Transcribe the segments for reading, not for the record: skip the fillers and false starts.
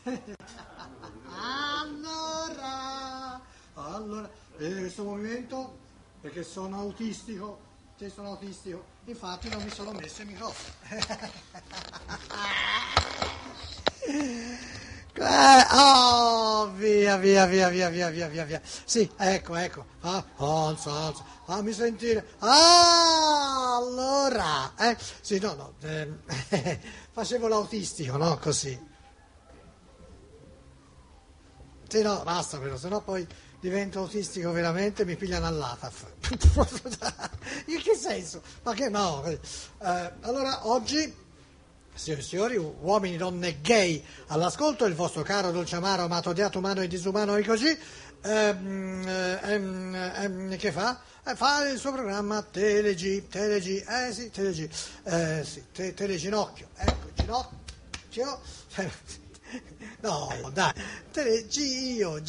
Allora, vedete questo movimento? Perché sono autistico, se sono autistico, infatti non mi sono messo il microfono. Via. Sì, ecco. Alza, fammi sentire. Allora, sì, no, facevo l'autistico, no, così. Sì, no, basta però, sennò poi divento autistico veramente, mi pigliano all'ATAF. In che senso? Ma che no? Allora, oggi, signori e signori, uomini, donne, gay, all'ascolto il vostro caro, dolce, amaro, amato, odiato, umano e disumano e così, che fa? Fa il suo programma Teleginocchio, Teleginocchio, ecco, ginocchio, no, dai, Gio.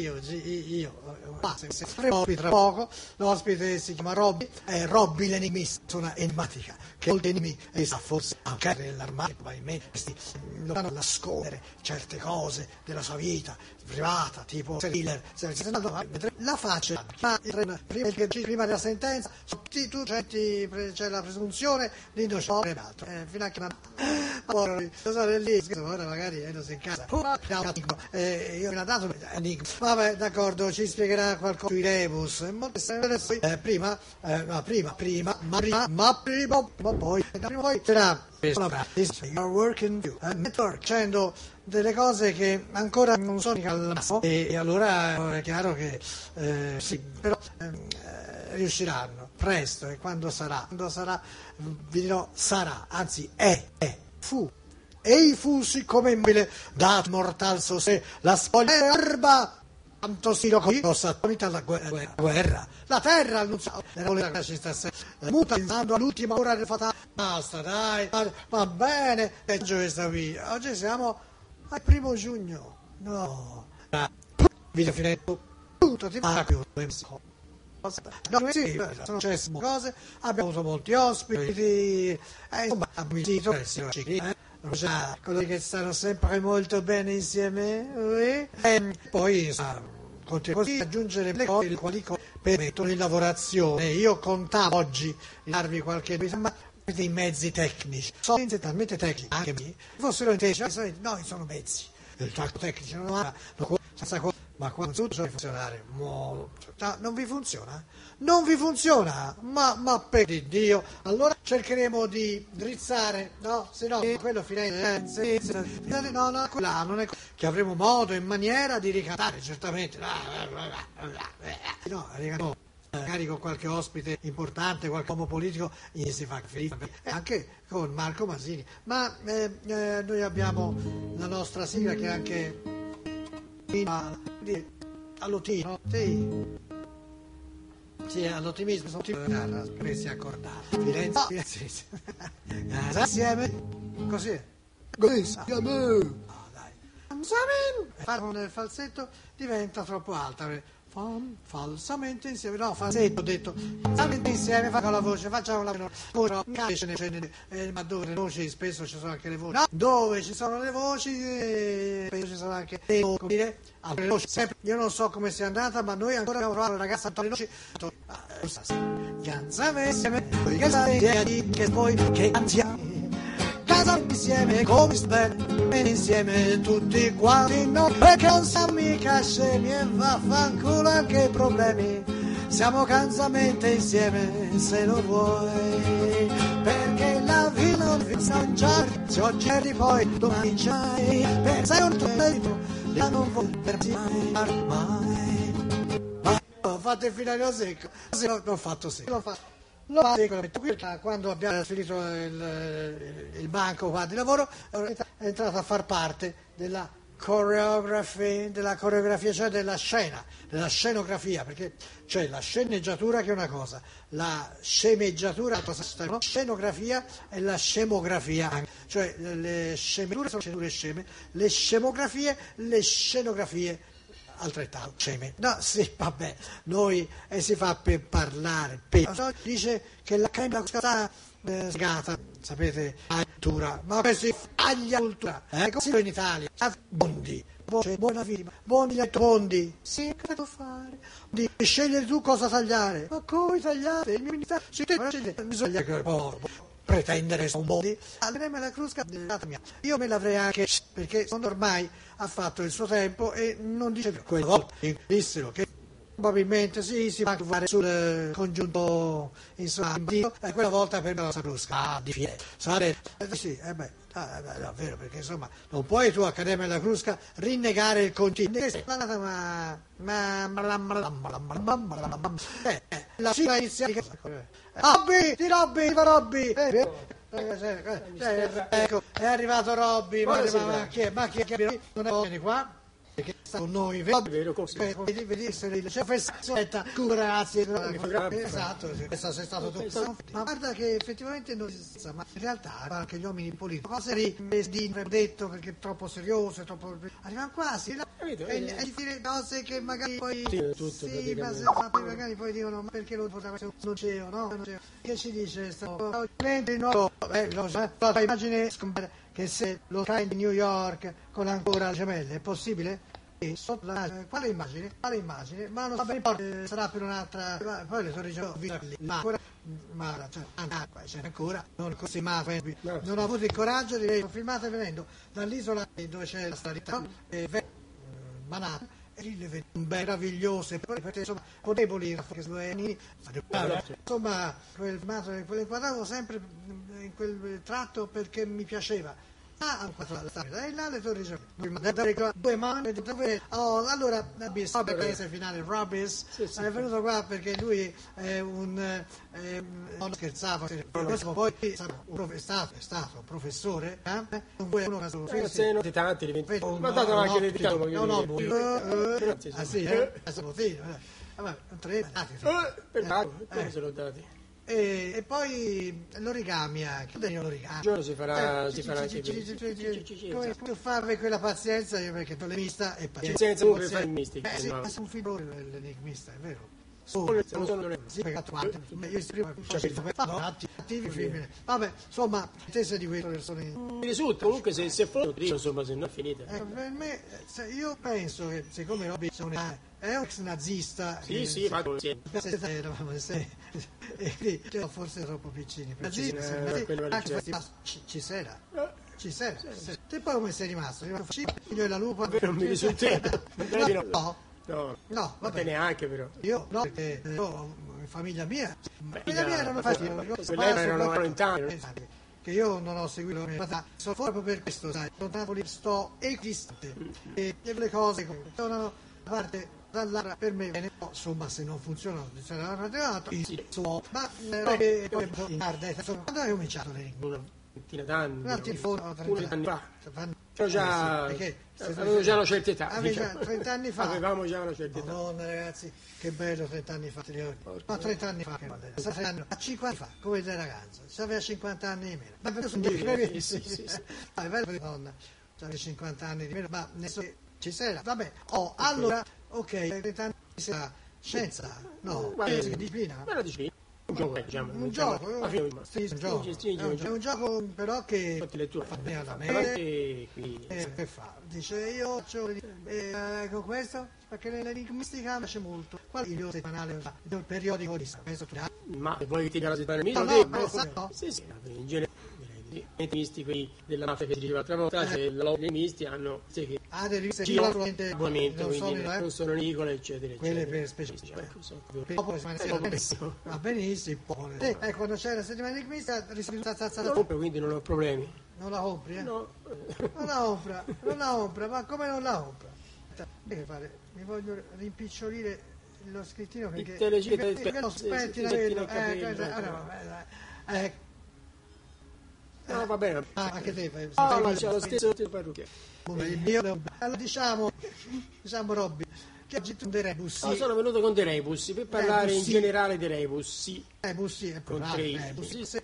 Ospite tra poco, l'ospite si chiama Robby, è Robby l'enigmista, una enigmatica, che oltre enigmi e sa forse anche nell'armadio, probabilmente, lo fanno nascondere certe cose della sua vita privata, tipo thriller, la faccia, prima della sentenza, tu c'è la presunzione di innocenza, fino a che ora magari non si incazza. Io me l'ha dato vabbè, d'accordo, ci spiegherà qualcosa sui rebus. Prima poi sarà facendo delle cose che ancora non sono al massimo e allora è chiaro che sì, però riusciranno presto e quando sarà, vi dirò sarà, anzi fu. Ei fu siccome immobile dat mortal sosè la spoglia erba tanto si lo attonita la guerra la terra annunciava muta pensando all'ultima ora del fatale basta dai va bene e oggi siamo al 1 giugno no video finito tutto ti va più no, sì, sono successe cose, abbiamo avuto molti ospiti, insomma, abbiamo sentito quelli che stanno sempre molto bene insieme, e poi continuo così ad aggiungere le cose, quali permettono in lavorazione. Io contavo oggi di darvi qualche ma dei mezzi tecnici, sono talmente tecnici, anche me, fossero intesi, no, sono mezzi, il tacco tecnico non ha, ma quando tutto deve funzionare, non vi funziona? Non vi funziona? Ma per Dio, allora cercheremo di drizzare, no? Se no, quello no, quella non è che avremo modo e maniera di ricantare, certamente. No, magari con qualche ospite importante, qualche uomo politico, gli si fa felice, anche con Marco Masini. Ma noi abbiamo la nostra sigla che è anche all'ottimismo, sì, all'ottimismo, che si accordava. Firenze, insieme, così. Fare un falsetto diventa troppo alta. Falsamente insieme, no, falsetto ho detto, falsamente insieme, fa con la voce, facciamo la voce, ma dove le voci spesso ci sono anche le voci, no, dove ci sono le voci, spesso ci sono anche le voci, sempre, io non so come sia andata, ma noi ancora abbiamo trovato una ragazza alle voci, che poi che anziani. Insieme come bene insieme tutti quanti no perché non siamo mica scemi e vaffanculo anche i problemi siamo cansamente insieme se lo vuoi perché la vita non vi mangiare se oggi eri poi domani c'hai per sei un tuo la non volersi mai ma fate il finale secco l'ho fatto secco quando abbiamo finito il banco qua di lavoro è entrato a far parte della coreografia, cioè della scena, della scenografia, perché c'è la sceneggiatura che è una cosa, la scemeggiatura, la scenografia e la scemografia, cioè le scemature sono sceneggiature sceme, le scemografie, le scenografie altrettanto sceme. No, sì, vabbè, noi si fa per parlare. Dice che la crema sgata, sapete, cultura, ma che si taglia cultura, così in Italia, Bondi, c'è buona firma, Bondi, sì, cosa devo fare? Di scegliere tu cosa tagliare, ma come tagliare? Il mio ministero, bisogna che pretendere su un Bondi, allora la Crusca, io me l'avrei anche, perché ormai ha fatto il suo tempo e non dice più, quella volta dissero che probabilmente sì, si va a fare sul congiunto insomma, quella volta per la Crusca, di fine, sì, davvero, perché insomma non puoi tu Accademia della Crusca rinnegare il congiunto, la sigla iniziale, Robby, ecco, è arrivato Robby, ma chi è? Non è qua? Perché sta con noi, vedi se c'è festa, ragazzi, esatto, questo sei stato tu. Ma guarda che effettivamente non si ma in realtà anche gli uomini politici, cose di detto perché è troppo serioso, è troppo arrivano quasi e dire cose che magari poi sì, ma magari poi dicono ma perché lo poteva non c'è, no? Che ci dice la immagine che se lo fai in New York con ancora le gemelle è possibile? Quale immagine? Ma non so, sarà per un'altra, poi le torri gemelle ma c'è ancora non così non ho avuto il coraggio di dire filmate venendo dall'isola dove c'è la strada Manhattan e lì le vedo meravigliose perché insomma potevoli insomma quel guardavo sempre in quel tratto perché mi piaceva. E là le torri gemelle 2 mani allora Robbis finale Robbis è venuto qua perché lui è non scherzavo poi è stato un professore di tanti ma dato anche dedicato come se l'ho dati e poi l'origami anche un giorno si farà come tu farvi quella pazienza io perché l'enigmista è pazienza per fare il mistico è un figurone l'enigmista è vero vabbè insomma intesa di queste persone mi risulta comunque se fosse insomma se non è finita per me io penso che siccome Robby è un ex nazista sì vado forse troppo piccini ci sarà te poi come sei rimasto? Figlio della lupa non mi risulta no va bene neanche però io no perché io in famiglia mia erano erano in tanti che io non ho seguito sono proprio per questo sai sto esistente e le cose tornano a parte dall'altra per me bene insomma se non funzionano ma quando hai cominciato una ventina d'anni anni fa avevo già una certa età 30 anni fa avevamo già una certa età Madonna ragazzi che bello 30 anni fa ma 30 anni fa a 50 anni fa come dei ragazzi se aveva 50 anni di meno è bello donna aveva 50 anni di meno ma ci sarà vabbè allora ok 30 anni sarà scienza no disciplina un gioco è un gioco però che fa bene alla mente che fa dice io con questo perché l'enigmistica piace molto qual è il settimanale del periodico di ma vuoi tirare la settimana no sì in genere misti della mafia che si diceva l'altra volta c'è la lobby misti hanno delle riviste abbonamento quindi non sono Nicola eccetera quelle per specialisti va benissimo quando c'è la settimana enigmista quindi non ho problemi non la compri no non la compra ma come non la compra mi voglio rimpicciolire lo scrittino perché no va bene anche te c'è lo stesso parrucchiere allora diciamo Robby che oggi tu dei rebus sono venuto con dei rebus per parlare in generale dei rebus con 3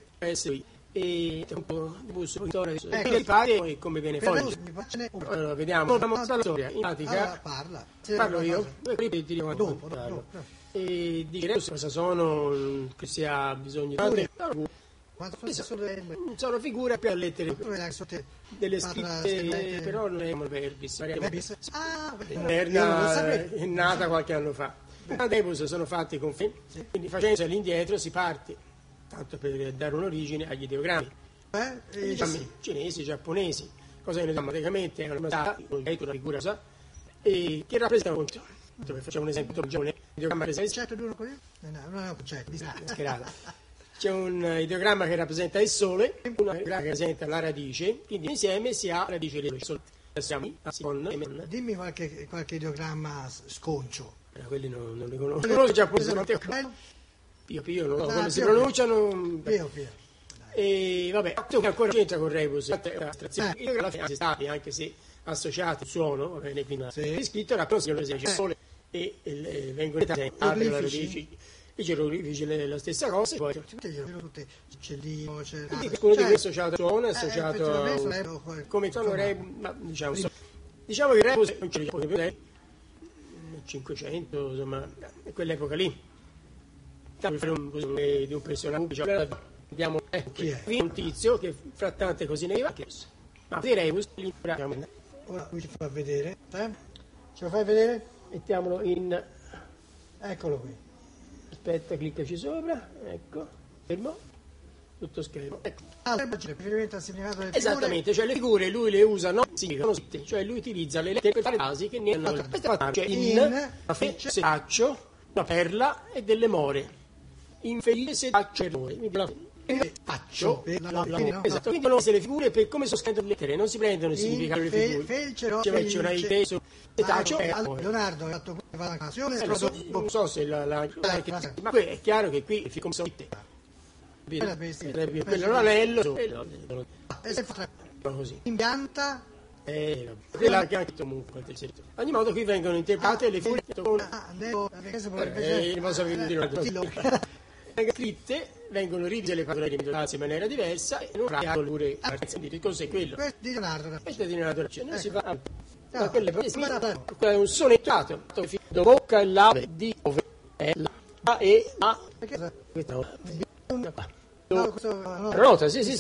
e un po' di bus e come viene fuori allora vediamo la storia in pratica parlo io ti dico dopo e dire cosa sono che si ha bisogno di sono figure per lettere delle scritte, però non è verbis. È nata qualche anno fa. I rebus sono fatti con quindi facendo all'indietro si parte, tanto per dare un'origine agli ideogrammi. Cinesi, giapponesi, cosa ne diciamo praticamente è una figura e che rappresenta appunto. Facciamo un esempio il ideogramma c'è un ideogramma che rappresenta il sole, uno che rappresenta la radice, quindi insieme si ha radice del sole. Dimmi qualche ideogramma sconcio. Quelli non li conosco. Non lo giapponese, Pio, non so come si pronunciano. Pio. E vabbè, che ancora c'entra con Rebus, alla fine si sta, anche se associati il suono, va bene, quindi è scritto rappresentano il sole e vengono presentati la radice. I geroglifici la stessa cosa, poi Cellino, qualcuno di questi associato al suono, associato come sono diciamo che il Rebus non ce li può nel 500, insomma, è quell'epoca lì. Per fare di un personaggio abbiamo un tizio che fra tante cosine di Vacchius, ma di Rebus ora qui ci fa vedere, ce lo fai vedere? Mettiamolo in, eccolo qui. Aspetta, cliccaci sopra, ecco, fermo, tutto schermo. Ecco. Riferimento al significato delle esattamente, cioè le figure lui le usa, non significano scritte, cioè lui utilizza le lettere per fare frasi che ne hanno cioè in setaccio, una perla e delle more. Infelice setaccio e more. Esatto, quindi non se le figure per come sono scritte le lettere, non si prendono il significato delle figure. C'è una idea setaccio Leonardo ha fatto la canzone, non so se ma è chiaro che qui come sono scritte. Quello l'anello così. Impianta quella che anche comunque ogni modo qui vengono interpretate le figure scritte, vengono rivise le parole in maniera diversa e non hanno lure di cos'è quello. Questo è di Leonardo. Questo è di Leonardo. Non si fa è un sonettato do bocca e l'ave di dove è la e a nota, sì.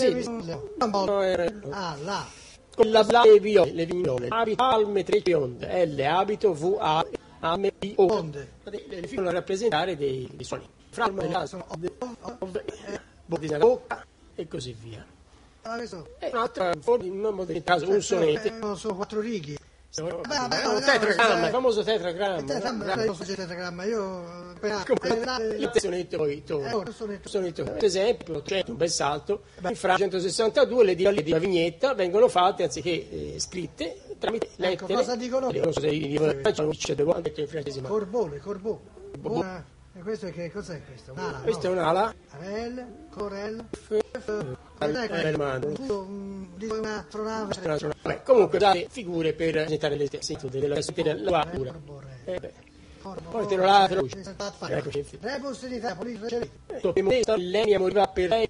La con la bla e le vignole abito alme tre bionde L abito V A M I O le figure rappresentare dei suoni fra bocca e così via. È un'altra forma in caso un sonetto sono 4 righe. Tetragramma, il famoso tetragramma. Io il sonetto poi sonetto per esempio c'è un bel salto fra 162 le di la vignetta vengono fatte anziché scritte tramite lettere. Cosa dicono? Non so se Corbone. E questo è che cos'è questo? Questa è un'ala. Corel. Una tronave. Comunque date figure per presentare le della poi te lo lavoro. Rebus di Trapoli. Lenia moriva per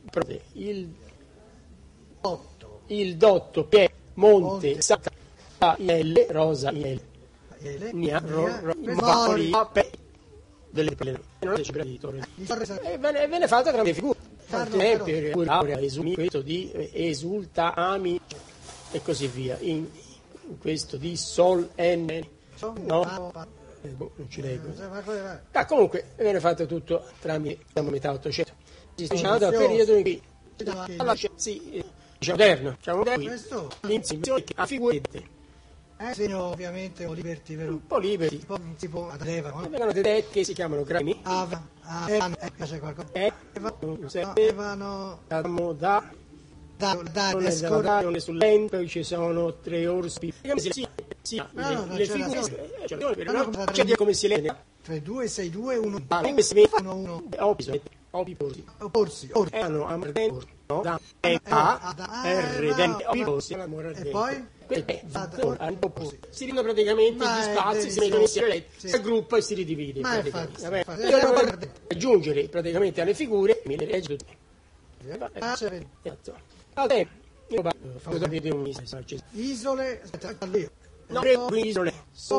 il dotto Pie Monte Sacca L Rosa L Nia Vapori delle e venne fatta grande figura questo di esulta ami e così via in questo di sol n no non ci leggo comunque venne fatto tutto tramite metà 800 diciamo dal periodo in cui moderno l'insieme a figurette segno ovviamente un po' liberty, vero? Un po' liberty. Tipo Adevano. Vengono dei che si chiamano grammi. C'è qualcosa. Evano. Da sull'ente, poi ci sono 3 orsi. Le figure. C'è come si legge. 3, 2, 6, 2, 1. Come si vede? 1. Opporsi. Erano amardenti. Da R. E poi? Si ridono praticamente gli spazi, si mettono insieme, si aggruppa e si ridivide. Aggiungere praticamente alle figure le leggi tutte. Isole, isole.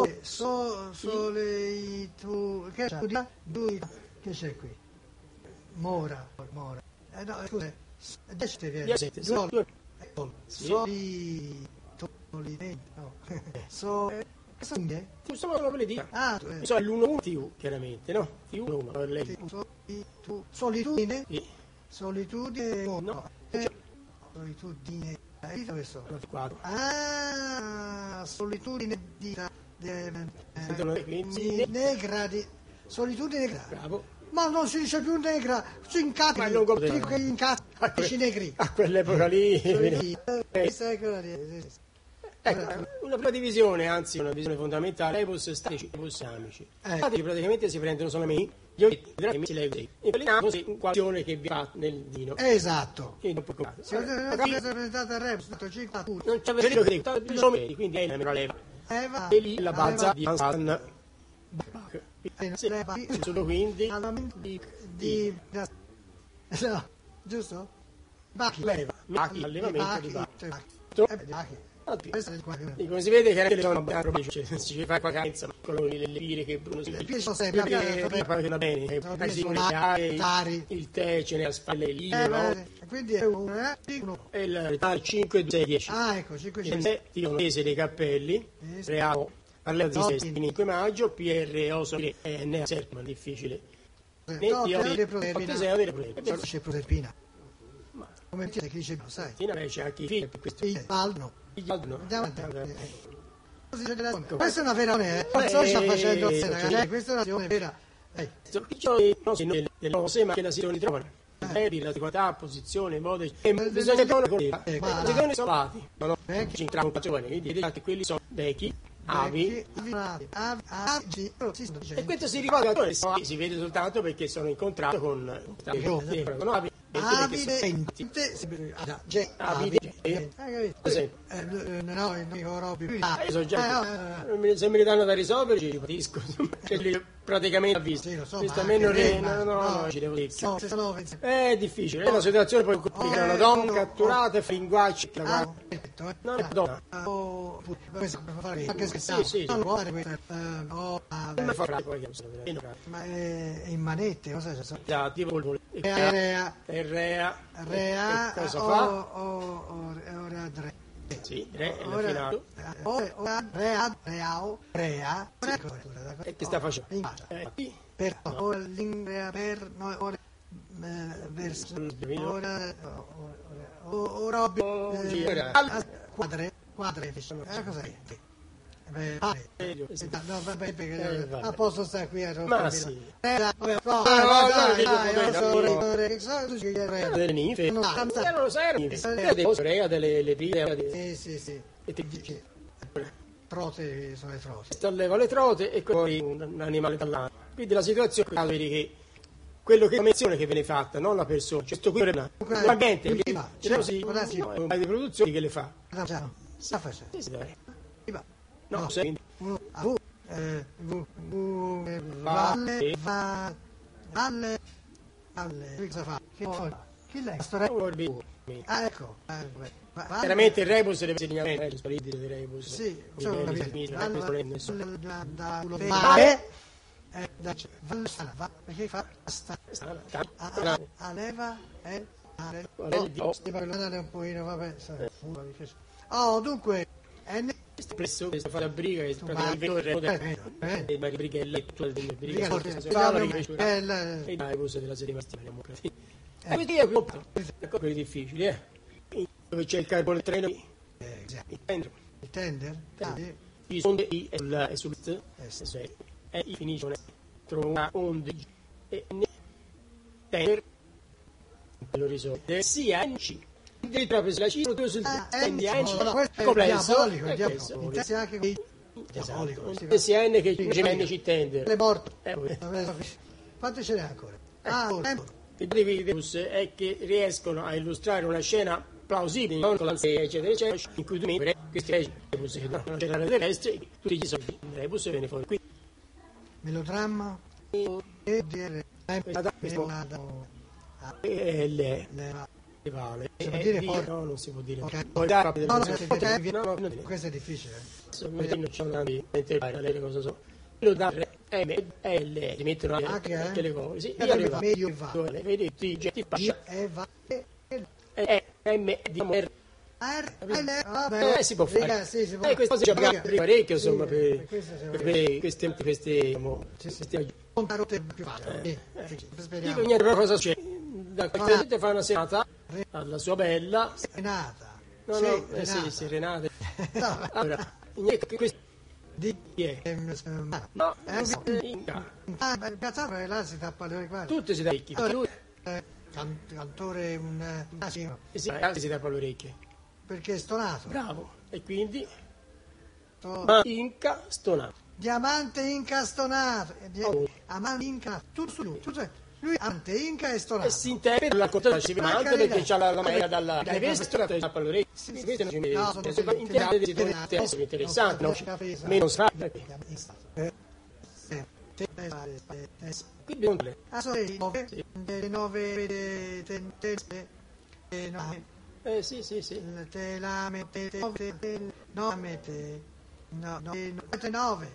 Sole, tu, che c'è qui? Mora. No, scusa. Sono quelle di sono l'1 TV chiaramente, no? TV1 solitudine? Sì. Solitudine? No. Solitudine. Solitudine negra di solitudine negra. Bravo. Ma non si dice più negra, si incazza, incazzi negri. A quell'epoca lì. Una prima divisione, anzi una visione fondamentale, rebus statici e rebus amici. Statici praticamente si prendono solamente gli oggetti della si leggono. In quelli amici è un'equazione che vi fa nel vino. Esatto. Quindi se avete presentato il rebus, non c'è vedere che dico, quindi è la leva. E lì la balza di Hansan. Solo quindi no, giusto? Leva, allevamento di Bacchi. E come si vede che sono si fa vacanza con le lire che Bruno si va bene, il tè ce ne ha spalle le lire, no? Quindi è uno e il 5, 2, 10. Ecco, 5, 10. Io mese dei cappelli, Reao parliamo di 5 maggio, PRO N Serpman, difficile. C'è Proserpina. Come ti dice, sai? C'è anche i figli per questo. Questa è una vera non sto facendo questa è una situazione vera. Delle cose ma che la si ritrovano. La posizione, modo e bisogna che una cosa. Le sono lati, ma non ci entrano un pacione, quindi anche quelli sono vecchi. Avi e questo si ricorda si vede soltanto perché sono in contratto con avi no, non mi vorrò più. Se mi danno da risolvere ci ripatisco praticamente ha visto. Questo a me non ci devo dire. È difficile, è una situazione poi complicata. Una donna catturata e linguaggio non è donna. Sì. Ma è in manette, cosa c'è? Tipo Rea, cosa fa? ora sì, re è l'affinato. Rea. E che sta facendo? Quadre. Cos'è? A posto sta qui a ma sì. Delle ninfe. Non lo sai, delle pile. Sì. Trote sono le trote. Solleva le trote e poi un animale dall'altro. Quindi la situazione vedi che quello che menzione che viene fatta, non la persona. Questo qui è l'ambiente, è un paio di produzioni che le fa. Sta facendo. No, sei Valle cosa fa? Chi lei? Ecco. Chiaramente il rebus deve segnare il spirito del rebus. Sì, perché fa leva un pochino, vabbè. Dunque presso questa fa la briga che praticamente il brighella delle brighe e dai cose della serie masticata quindi è quelli difficili dove c'è il carbone il treno il tender i sonde e sul e i finisce trova onde e tender lo risolve sia anci devi proprio la cifra tu sul complesso sia N che ci tende le morte quante ce n'è ancora il Brevis è che riescono a illustrare una scena plausibile non con la eccetera in cui questi rebus non c'è la terrestre tutti gli soldi il rebus viene fuori qui melodramma vale no, non si può dire questo è difficile non c'è un cosa so lo da L si mettono anche le cose sì medio vedi ti M, diciamo R. Vabbè, Si può fare. Sì, si può. Queste cose ci abbiamo parecchio, insomma, per queste queste contarotte più facili. Speriamo. Dico niente, però cosa succede? Da qualche gente fa una serata alla sua bella. Renata. No, sì, Renata. Allora, questo Di chi è? No, Inca. Piazzale là si tappa le orecchie. Tutti si ricchi. Lui Cantore un sì, si tappa le orecchie. perché è stonato. Bravo. E quindi ma Inca stonato. Diamante Inca stonato. Amante Inca tutto su lui. Lui amante Inca e stonato. E si interpreta la corte del Civinante perché c'ha la maniera dalla veste stonato e tappa le orecchie. Queste sono interessanti, no? Meno sa. Quindi non le. Sì. Te la mette 9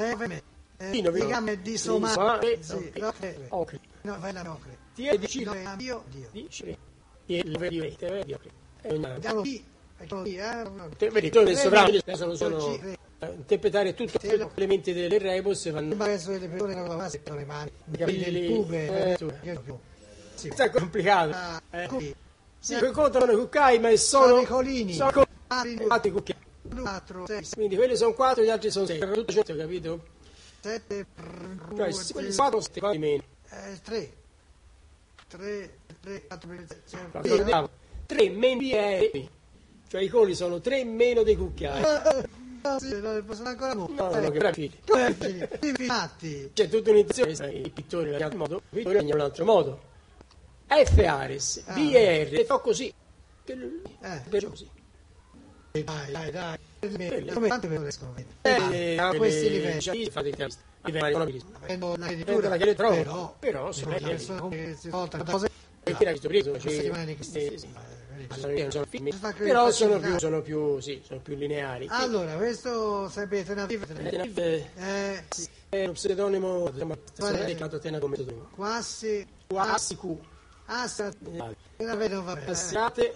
di somare Ok. no vai la nocre Ti è di Dio Vedi, Vedi, tu nel sovrano adesso non sono interpretare tutto gli elementi delle rebus vanno adesso le persone non la le mani è complicato si incontrano i cuccai ma sono i colini sono cuccai 4 6 quindi quelli sono 4 gli altri sono 6 tutto ciò capito? 7 Cioè, quelli 4 sono meno 3 4 3 meno di cioè i colli sono 3 meno dei cucchiai. Sono ancora No, che bravi. Infatti. C'è tutta un'intenzione, i pittori in un altro modo, i pittori in un altro modo. F Ares, B R, e fa così. Così. Dai. Come tante persone A questi livelli. Fate interviste. Avendo la Addirittura creditura, però sono persone che si voltano da cose però sono più lineari. Allora, questo sapete è uno pseudonimo dedicato a come pseudonimo. quasi Q. Assate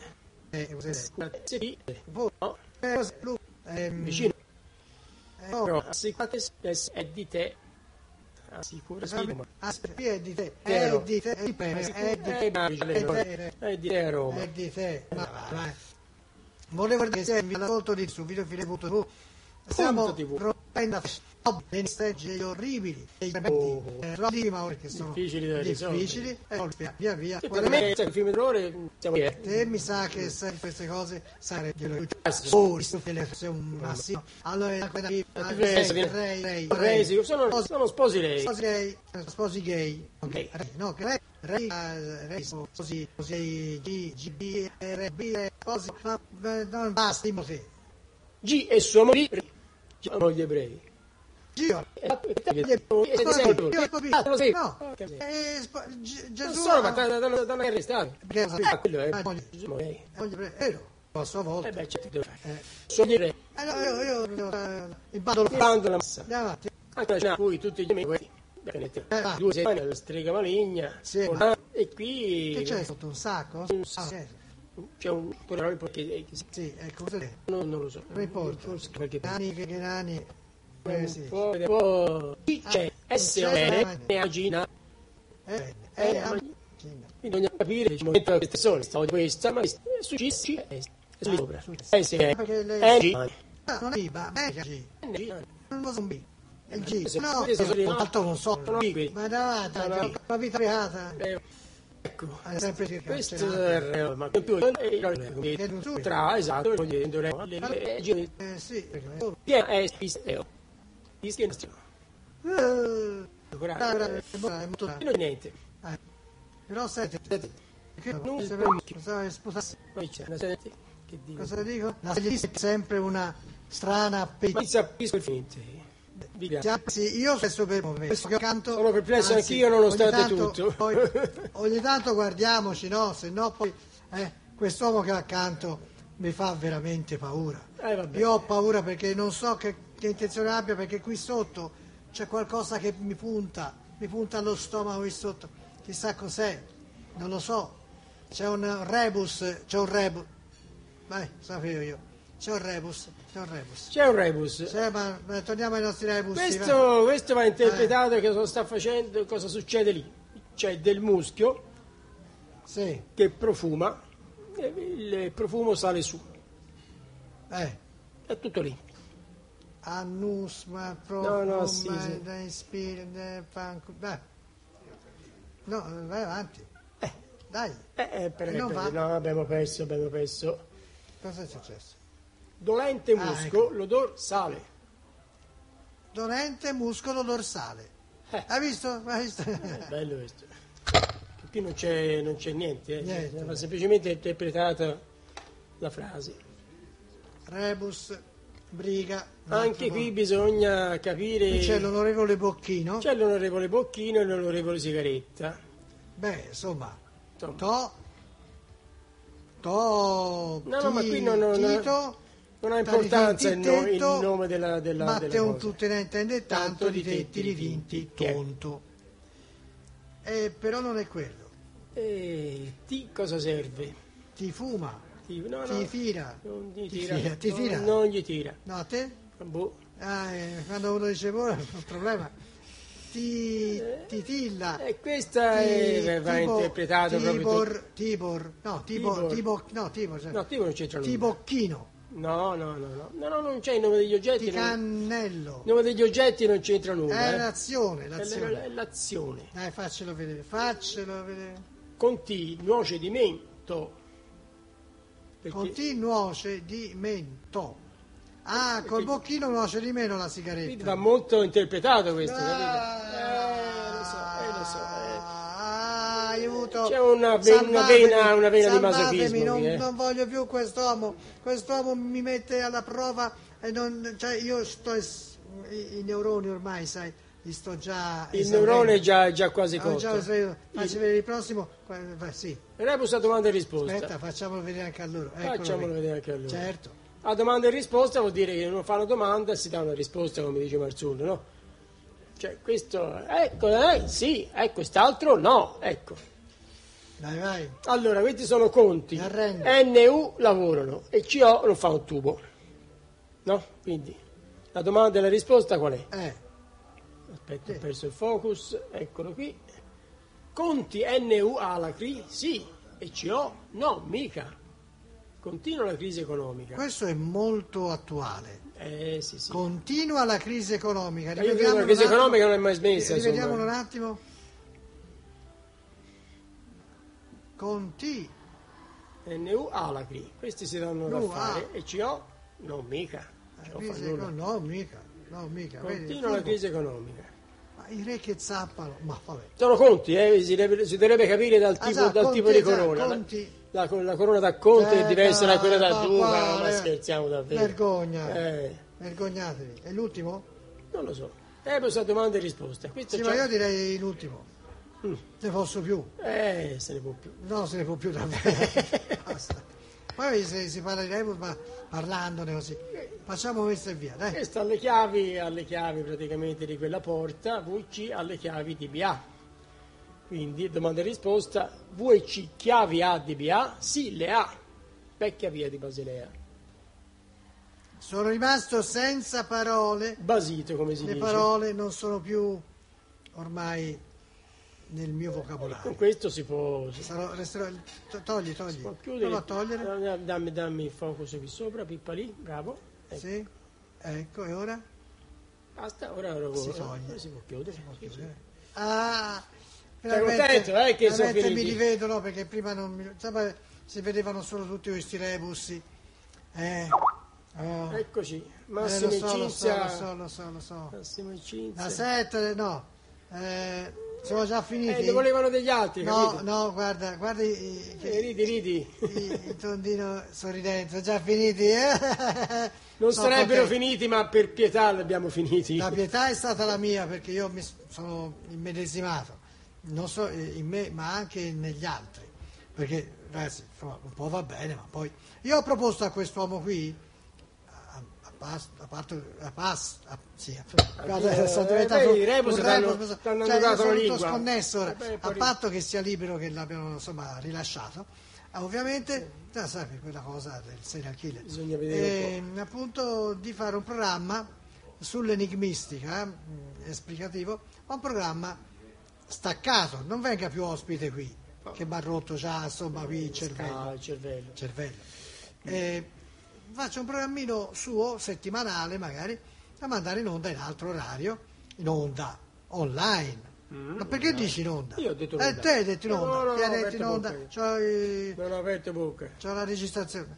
vicino. Però è di te. Sicuro è di te Roma. Volevo dire che vi ascolto di su video file.tv stiamo rompendo gli orribili che sono difficili via per me il film d'orrore siamo te mi sa che queste cose sarebbero un massimo allora sono sposi lei sposi gay no che lei sposi non basta G e sua moglie sono gli ebrei. Dio, Gesù da arrestato. Quello è vero, a sua volta. Sono gli ebrei. Il bando la massa. Anche la cui tutti gli amici 2 settimane la strega maligna. E qui che c'è sotto un sacco? C'è un portale perché sì, ecco non lo so. Non importa. Che nani un po' c'è S-O-N Agina bisogna capire diciamo queste sono stavo di questa ma su C sopra S-O-N non è IBA non lo so B è G no altro non so ma davanti la vita reata ecco sempre questo è ma più tra esatto sì è pisteo niente però senti cosa dico? La è sempre una strana sì, io stesso per questo che canto sono perplesso anch'io nonostante tutto poi, ogni tanto guardiamoci no se no poi quest'uomo che accanto mi fa veramente paura io ho paura perché non so che intenzione abbia perché qui sotto c'è qualcosa che mi punta allo stomaco qui sotto chissà cos'è non lo so c'è un rebus, vai, sapevo io, c'è un rebus. Ma torniamo ai nostri rebus. Questo va interpretato che cosa sta facendo, cosa succede lì. C'è del muschio che profuma, e il profumo sale su. È tutto lì. Annus, ma no, sì. No, vai avanti. Dai. Non va. No, abbiamo perso. Cosa è successo? Dolente musco, ecco. l'odor sale. Dolente muscolo dorsale. Hai visto? Bello questo. Qui non c'è niente, Niente. Va semplicemente interpretata la frase. Rebus, briga. Anche qui bisogna capire. Qui c'è l'onorevole Bocchino. C'è l'onorevole Bocchino e l'onorevole Sigaretta. Beh, insomma. Ma qui non ha importanza il nome della batte un cosa. tutte ne intende tanto di tetti rivinti tonto. Però non è quello. Ti cosa serve? Ti fuma. Ti tira. Non gli Ti tira. Non gli tira. No, a te? Boh. Quando uno dice boh, è un problema. Ti tilla. E questa va interpretato proprio. Tibor non c'entra nulla. Tibocchino. No, non c'è il nome degli oggetti. Cannello. Il nome degli oggetti non c'entra nulla. È l'azione. È l'azione. Dai, faccelo vedere. Con T, nuoce di mento. Con T, nuoce di mento. Col bocchino nuoce di meno la sigaretta. Quindi va molto interpretato questo, capito? Lo so. Aiuto. C'è una vena di masochismo. Non voglio più quest'uomo mi mette alla prova e io i neuroni ormai, sai, li sto già il neurone è già quasi cotto. Facci vedere il prossimo. Sì. Rebus a domanda e risposta. Aspetta, facciamolo vedere anche a loro. Facciamolo vedere anche a loro. Certo. A domanda e risposta vuol dire che uno fa una domanda e si dà una risposta, come dice Marzullo, no? Cioè questo, sì, quest'altro no, ecco. Vai. Allora, questi sono conti. NU lavorano e CO non fa un tubo. No? Quindi, la domanda e la risposta qual è? Aspetta, ho perso il focus, eccolo qui. Conti NU Alacri, sì, e CO no, mica. Continua la crisi economica. Questo è molto attuale. Sì. Continua la crisi economica. Io credo che la crisi economica non è mai smessa. Rivediamolo un attimo. Conti. NU Alacri. Questi si danno da fare. E CO? No, mica. No, mica. Continua la crisi economica. Ma i re che zappano. Ma vabbè. Sono conti, si dovrebbe capire dal tipo di corona. Conti. La corona da conte è diversa da quella da duca, ma scherziamo davvero. Vergogna. Vergognatevi. E l'ultimo? Non lo so. Questa domanda e risposta. Ma io direi l'ultimo. Ne posso più. Se ne può più. No, se ne può più davvero. Basta. Poi si parla di rebus, ma parlandone così. Facciamo questo e via, dai. Questo alle chiavi praticamente di quella porta, VC alle chiavi di BA. Quindi, domanda e risposta, VC chiavi A di BA? Sì, le ha. Vecchia via di Basilea. Sono rimasto senza parole. Basito, come si dice. Le parole non sono più ormai nel mio vocabolario. Con questo si può... Togli. Si può chiudere. Prova a togliere. Dammi il focus qui sopra, pippa lì, bravo. Ecco. Sì, ecco, e ora? Basta, ora si toglie. Si può chiudere. Sei contento, che sono finiti? Mi rivedono perché prima non mi... si vedevano solo tutti questi rebussi. Eccoci, Massimo Cinzia. Lo so. Massimo Cinzia. La 7, no. Sono già finiti. Ne volevano degli altri, capito? No, guarda ridi. Il tondino sorridente, sono già finiti. Non sarebbero finiti, ma per pietà li abbiamo finiti. La pietà è stata la mia, perché io mi sono immedesimato, non so in me, ma anche negli altri. Perché, ragazzi, un po' va bene, ma poi... Io ho proposto a quest'uomo qui, a sono diventato i rebus stanno andando la lingua. Sconnesso ora, a patto che sia libero, che l'abbiano insomma rilasciato. Ovviamente, sai, quella cosa del serial killer. Bisogna vedere appunto di fare un programma sull'enigmistica, esplicativo, un programma staccato, non venga più ospite qui, che mi ha rotto già insomma qui il cervello. Faccio un programmino suo, settimanale magari, da mandare in onda in altro orario, in onda, online. Ma perché dici in onda? Io ho detto in onda. Te hai detto in onda. No, Ti hai detto in onda. Non ho aperto bocca. C'ho la registrazione.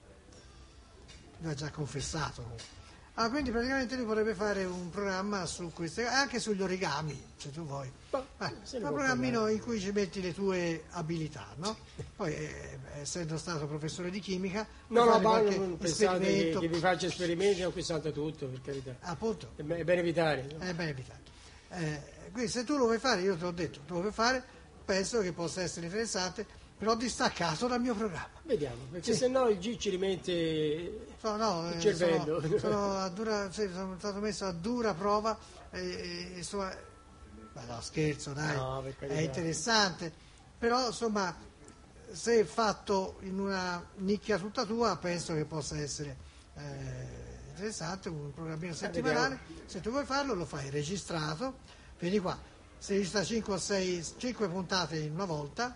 L'ho già confessato. Quindi praticamente lui vorrebbe fare un programma su queste, anche sugli origami, se tu vuoi. Un programmino in cui ci metti le tue abilità, no? Poi, essendo stato professore di chimica, non pensate che vi faccia esperimenti, ho pensato tutto, per carità. Appunto. È bene evitare. No? È bene evitare. Quindi se tu lo vuoi fare, io te l'ho detto, tu lo vuoi fare, penso che possa essere interessante, però distaccato dal mio programma. Vediamo, perché se no il G ci rimette il cervello. Sono stato messo a dura prova insomma, no, scherzo, dai, è interessante, però insomma, se fatto in una nicchia tutta tua, penso che possa essere interessante, un programmino settimanale. Se tu vuoi farlo, lo fai registrato, vieni qua, si registra 5 puntate in una volta,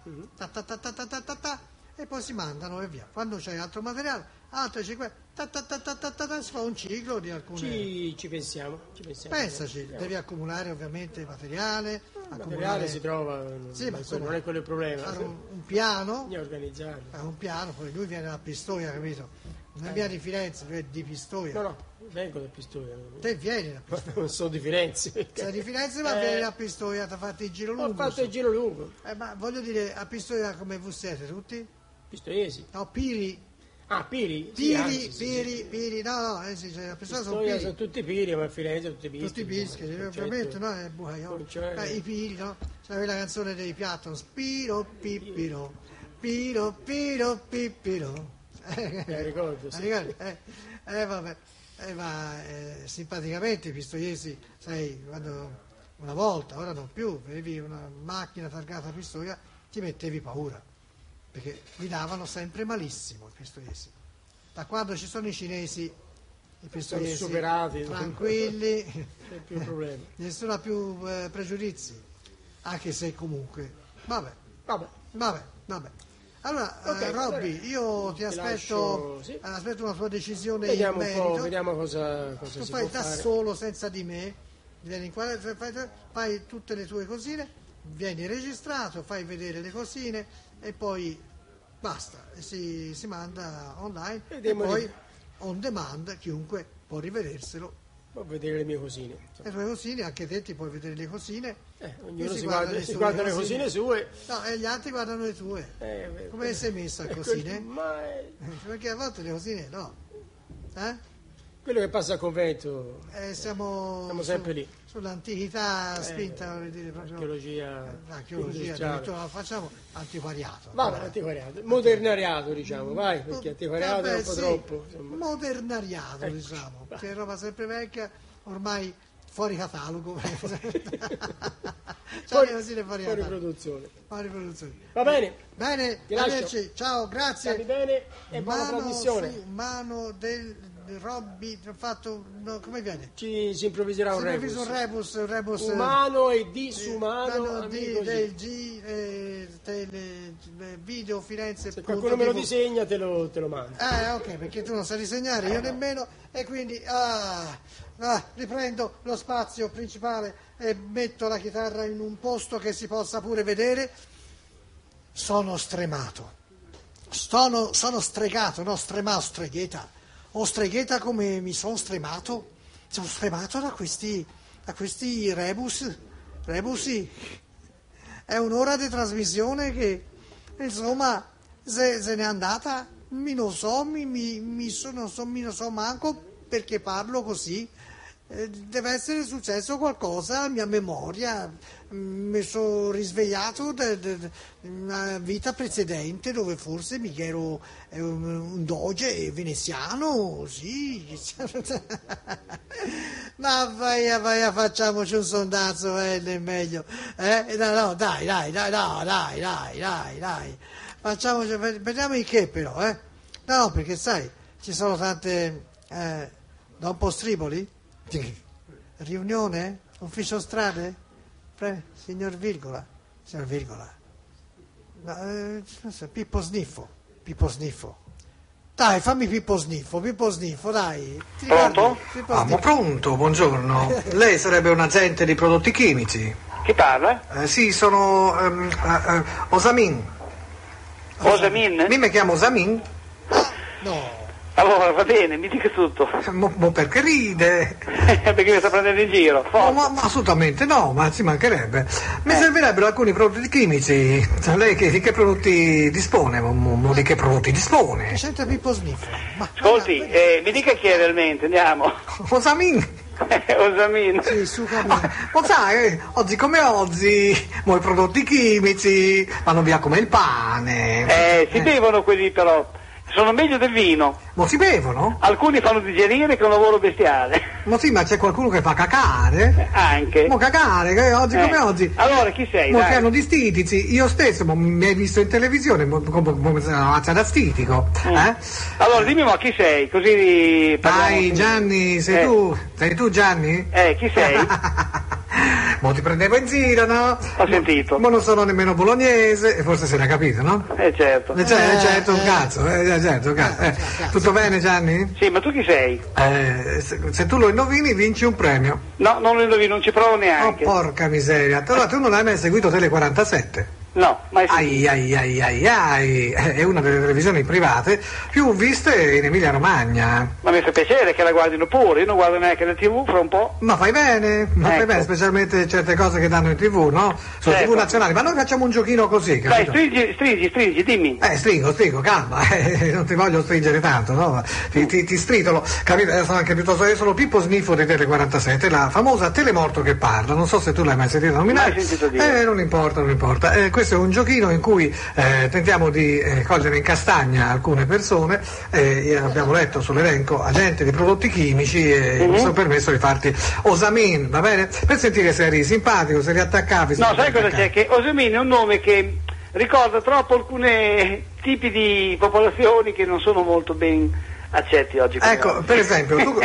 e poi si mandano e via. Quando c'è altro materiale, altre 5, si fa un ciclo di alcune. Ci pensiamo. Pensaci, devi accumulare ovviamente materiale. Il materiale si trova, non è quello il problema. Fare un piano. Bisogna organizzarlo. Un piano, poi lui viene da Pistoia, capito? Non viene di Firenze, lui è di Pistoia. No, vengo da Pistoia. Te vieni da Pistoia. Non sono di Firenze. Sei di Firenze, ma vieni da Pistoia, ti ha fatto il giro lungo. Ho fatto il giro lungo. Ma voglio dire, a Pistoia come voi siete tutti? Pistoiesi. No, Piri. Piri? Piri, sì, cioè, a Pistoia sono Piri. Sono tutti Piri, ma a Firenze tutti Bischi. Tutti Bischi, ovviamente, no? È Bucaiolo. I Piri, no? C'è la canzone dei Piatton, Spiro, Pippiro, Piro, Piro, Pippiro. Ricordo, sì. Vabbè. Simpaticamente i pistoiesi, sai, quando una volta, ora non più, avevi una macchina targata a Pistoia, ti mettevi paura, perché guidavano sempre malissimo i pistoiesi. Da quando ci sono i cinesi, i pistoiesi sono superati, tranquilli, non c'è più problemi. Nessuno ha più pregiudizi, anche se comunque, vabbè. Allora, Robby, io ti aspetto, aspetto una tua decisione in merito. Vediamo cosa si può fare. Tu fai da solo, senza di me, vieni qua, fai tutte le tue cosine, vieni registrato, fai vedere le cosine e poi basta, si manda online e poi on demand chiunque può rivederselo. Può vedere le mie cosine. Le tue cosine, anche te ti puoi vedere le cosine. Ognuno si guarda le cosine sue. No, e gli altri guardano le tue. Come sei messo a cosine? Perché a volte le cosine no. Quello che passa al convento. Siamo sempre lì. Sull'antichità spinta, voglio dire, proprio. Archeologia, addirittura facciamo antiquariato. Antiquariato. Modernariato, diciamo, vai, perché antiquariato è un po' troppo. Insomma. Modernariato, diciamo. Che è roba sempre vecchia, ormai fuori catalogo. Fuori produzione. Va bene. Bene, arrivederci. Ciao, grazie. Stammi bene e buona trasmissione. Mano del Robby, fatto, no, come viene? Si improvviserà un rebus umano e disumano del video Firenze. Se qualcuno me lo disegna te lo mando. Ok, perché tu non sai disegnare, io nemmeno, e quindi riprendo lo spazio principale e metto la chitarra in un posto che si possa pure vedere. Sono stremato, sono stregato, no, stregheta. O stregheta come mi sono stremato da questi rebusi. È un'ora di trasmissione che, insomma, se n'è andata, non so manco perché parlo così, deve essere successo qualcosa a mia memoria, mi sono risvegliato da una vita precedente dove forse mi ero un doge veneziano, sì. Ma vai, facciamoci un sondazzo, è meglio, no, dai, facciamoci, vediamo di che però, no, perché sai, ci sono tante, da un po' striboli, riunione, ufficio strade, signor Virgola, no, Pippo Sniffo. Dai, fammi Pippo Sniffo, dai. Pronto? Ma pronto, buongiorno. Lei sarebbe un agente di prodotti chimici? Chi parla? Sì, sono Osamin. Osamin? Mi chiamo Osamin. No. Allora, va bene, mi dica tutto. Ma perché ride? Perché mi sta prendendo in giro? Ma assolutamente no, ma ci mancherebbe. Mi servirebbero alcuni prodotti chimici. Lei di che prodotti dispone? Di che prodotti dispone? Senta Pippo Sniffo. Ascolti, mi dica chi è realmente, andiamo. Osamin. Osamin. Sì, su cammino. Ma sai, oggi come oggi, i prodotti chimici vanno via come il pane. Si bevono quelli però. Sono meglio del vino. Ma si bevono? Alcuni fanno digerire che è un lavoro bestiale. Ma sì, ma c'è qualcuno che fa cacare? Anche. Ma cacare, che oggi come oggi. Allora, chi sei? Ma che hanno di stitici, io stesso, mi hai visto in televisione, come se una faccia da stitico. Allora, dimmi ma chi sei, così Dai, Gianni, sei tu Gianni? Chi sei? Mo ti prendevo in giro, no? Ho sentito. Ma non sono nemmeno bolognese, e forse se l'ha capito, no? Certo. Certo, un cazzo, certo, un cazzo. Tutto bene, Gianni? Sì, ma tu chi sei? Se tu lo indovini vinci un premio. No, non lo indovino, non ci provo neanche. Oh, porca miseria. Allora tu non hai mai seguito Tele 47? No, mai sentito. Ai, è una delle televisioni private più viste in Emilia Romagna. Ma mi fa piacere che la guardino pure, io non guardo neanche la TV fra un po'. Ma fai bene, specialmente certe cose che danno in TV, no? Sulla TV nazionale, ma noi facciamo un giochino così, capito? Dai, stringi, dimmi. Stringo, calma, non ti voglio stringere tanto, no? Ti stritolo, capito? Sono anche piuttosto, io sono Pippo Sniffo di Tele 47, la famosa Telemorto che parla, non so se tu l'hai mai sentito nominare. Mai sentito dire. Non importa. Questo è un giochino in cui tentiamo di cogliere in castagna alcune persone, abbiamo letto sull'elenco agente di prodotti chimici e mi sono permesso di farti Osamin, va bene? Per sentire se eri simpatico, se eri attaccavi. No, sai cosa c'è? Che Osamin è un nome che ricorda troppo alcuni tipi di popolazioni che non sono molto ben accetti oggi. Ecco, per esempio, tu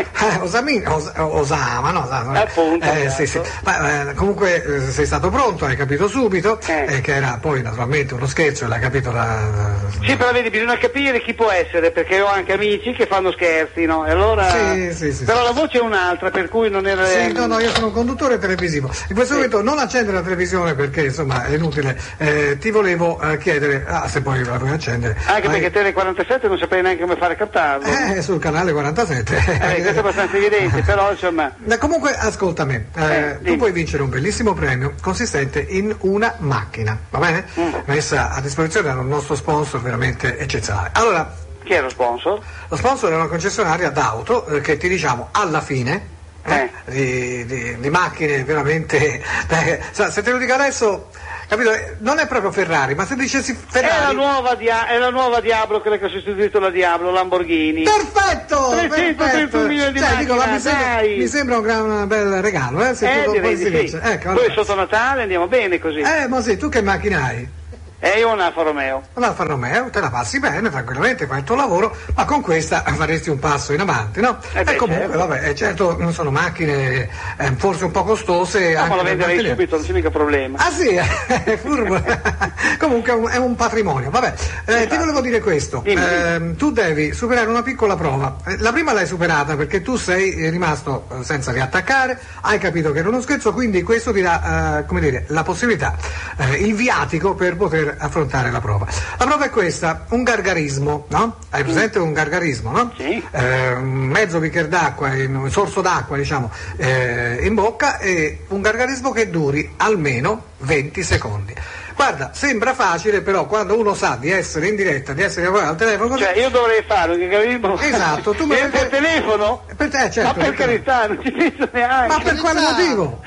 Osama, no? Appunto. Sì. Ma, comunque sei stato pronto, hai capito subito, che era poi naturalmente uno scherzo e l'hai capito Sì, però vedi, bisogna capire chi può essere, perché ho anche amici che fanno scherzi, no? E allora. Sì. Però la voce è un'altra, per cui non era. Sì, no, io sono un conduttore televisivo. In questo momento non accendere la televisione perché insomma è inutile. Ti volevo chiedere, se poi la vuoi accendere. Anche perché Tele 47 non saprei neanche come fare a captarlo. Sul canale 47. Questo è abbastanza evidente, però insomma. Comunque ascolta me, tu puoi vincere un bellissimo premio consistente in una macchina, va bene? Messa a disposizione da un nostro sponsor veramente eccezionale. Allora, chi è lo sponsor? Lo sponsor è una concessionaria d'auto che ti diciamo alla fine di macchine veramente. Se te lo dico adesso. Capito? Non è proprio Ferrari, ma se dicessi Ferrari. È la nuova Diablo, quella che ha sostituito la Diablo, Lamborghini. Perfetto! 331 milioni di macchine, mi sembra un bel regalo, se tu direi di sì. Ecco, poi sotto Natale andiamo bene così. Ma sì, tu che macchina hai? Io ho un Alfa Romeo. Un Alfa Romeo, te la passi bene, tranquillamente, fai il tuo lavoro, ma con questa faresti un passo in avanti, no? E comunque, vabbè, certo, non sono macchine forse un po' costose. No, ma la venderei subito, non c'è mica problema. Ah sì, è furbo. Comunque è un patrimonio, vabbè. Ti volevo dire questo, tu devi superare una piccola prova. La prima l'hai superata perché tu sei rimasto senza riattaccare, hai capito che era uno scherzo, quindi questo ti dà, la possibilità, il viatico per poter affrontare la prova. La prova è questa, un gargarismo, no? Hai presente un gargarismo, no? Sì. Mezzo bicchiere d'acqua, un sorso d'acqua, diciamo, in bocca e un gargarismo che duri almeno 20 secondi. Guarda, sembra facile, però quando uno sa di essere in diretta, di essere al telefono così... Cioè, io dovrei fare un gargarismo... Esatto, tu me per telefono? Per te, certo. Ma per carità, non ci penso neanche. Ma per quale motivo?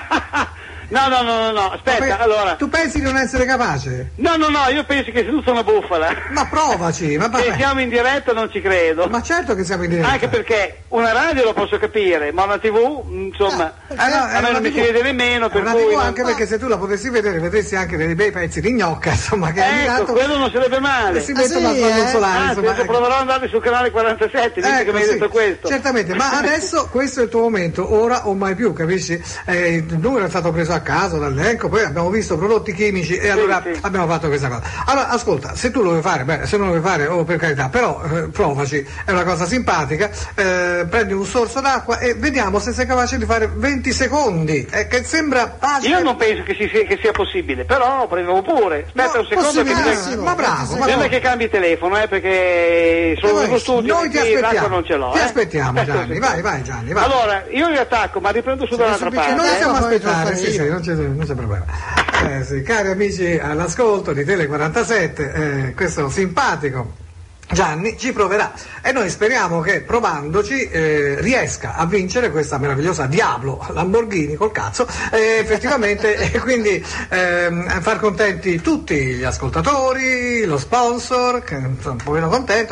No, aspetta, allora... Tu pensi di non essere capace? No, io penso che sia tutta una bufala. Ma provaci, ma Se siamo in diretta non ci credo. Ma certo che siamo in diretta. Anche perché una radio lo posso capire, ma una TV, insomma, a me non mi si vede nemmeno, per una cui... TV anche perché se tu la potessi vedere, vedresti anche dei bei pezzi di gnocca, insomma, che ecco, quello non sarebbe male. Si mettono al solare, insomma. Proverò ad andare sul canale 47, visto che mi hai detto questo. Certamente, ma adesso questo è il tuo momento, ora o mai più, capisci? Il numero è stato preso a caso dall'elenco, poi abbiamo visto prodotti chimici e allora abbiamo fatto questa cosa. Allora, ascolta, se tu lo vuoi fare, bene, se non lo vuoi fare, per carità, però provaci, è una cosa simpatica, prendi un sorso d'acqua e vediamo se sei capace di fare 20 secondi, che sembra facile. Io non penso che sia possibile, però proviamo pure. Aspetta un secondo che ma bravo, non è che cambi il telefono, perché sono nello studio, noi ti aspettiamo, non ce l'ho. Ti aspettiamo, Gianni, vai Gianni, vai. Allora, io li attacco, ma riprendo su dall'altra parte. Noi stiamo a aspettare, sì, non c'è problema. Sì, cari amici all'ascolto di Tele 47, questo simpatico Gianni ci proverà e noi speriamo che provandoci riesca a vincere questa meravigliosa Diablo Lamborghini col cazzo effettivamente e quindi far contenti tutti gli ascoltatori, lo sponsor che sono un pochino contento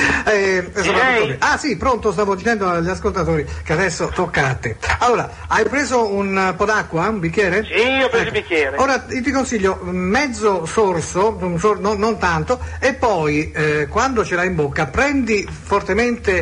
e soprattutto sì, pronto, stavo dicendo agli ascoltatori che adesso tocca a te. Allora, hai preso un po' d'acqua, un bicchiere? Sì, ho preso il bicchiere. Ora ti consiglio mezzo sorso, non tanto, e poi quando ce l'hai in bocca prendi fortemente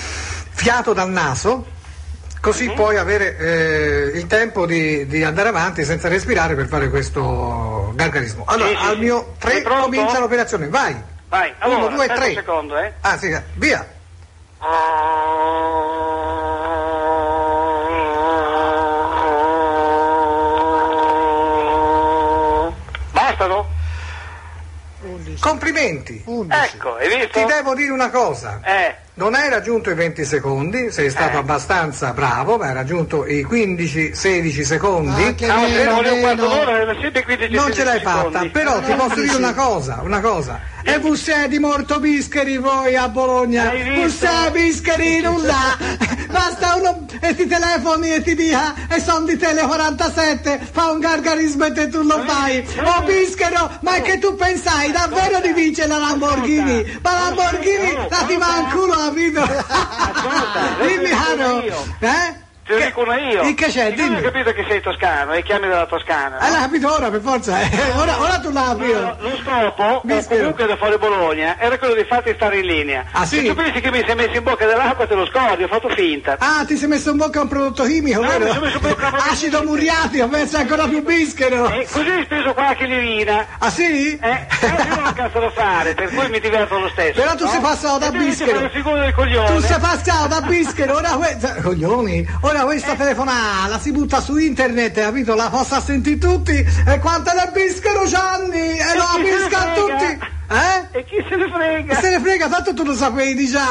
fiato dal naso, così puoi avere il tempo di andare avanti senza respirare per fare questo gargarismo. Allora, al mio 3 comincia l'operazione, vai. Allora, 1, 2, 3. Un secondo, sì, via. Bastano? Complimenti. 11. Ecco, hai visto? Ti devo dire una cosa. Non hai raggiunto i 20 secondi, sei stato abbastanza bravo, ma hai raggiunto i 15-16 secondi. Non ce l'hai fatta, però ti posso dire una cosa. E voi siete morto bischeri voi a Bologna, voi siete bischeri nulla, basta uno e ti telefoni e ti dica e sono di Tele 47, fa un gargarismo e te tu lo fai. Oh bischero, ma è che tu pensai davvero di vincere la Lamborghini? Ma la Lamborghini la ti va in culo la vita. Dimmi caro, Te lo dico io. Che c'è? Dimmi. Hai capito che sei toscano e chiami dalla Toscana. No? L'hai capito ora per forza, ora tu l'hai capito. Lo scopo, comunque da fuori Bologna, era quello di farti stare in linea. Sì? Se tu pensi che mi sei messo in bocca dell'acqua te lo scordi, ho fatto finta. Ti sei messo in bocca un prodotto chimico, vero? Mi sono messo in bocca acido muriatico, penso ancora più bischero. Così hai speso qualche lirina. Ah sì? Io non ho cazzo da fare, per cui mi diverto lo stesso. Però tu sei passato da bischero. Tu sei passato da bischero, ora questa telefonata la si butta su internet, capito? La possa sentire tutti e quanto è bischero Gianni e lo bisca tutti. E chi se ne frega? Se ne frega, tanto tu lo sapevi già,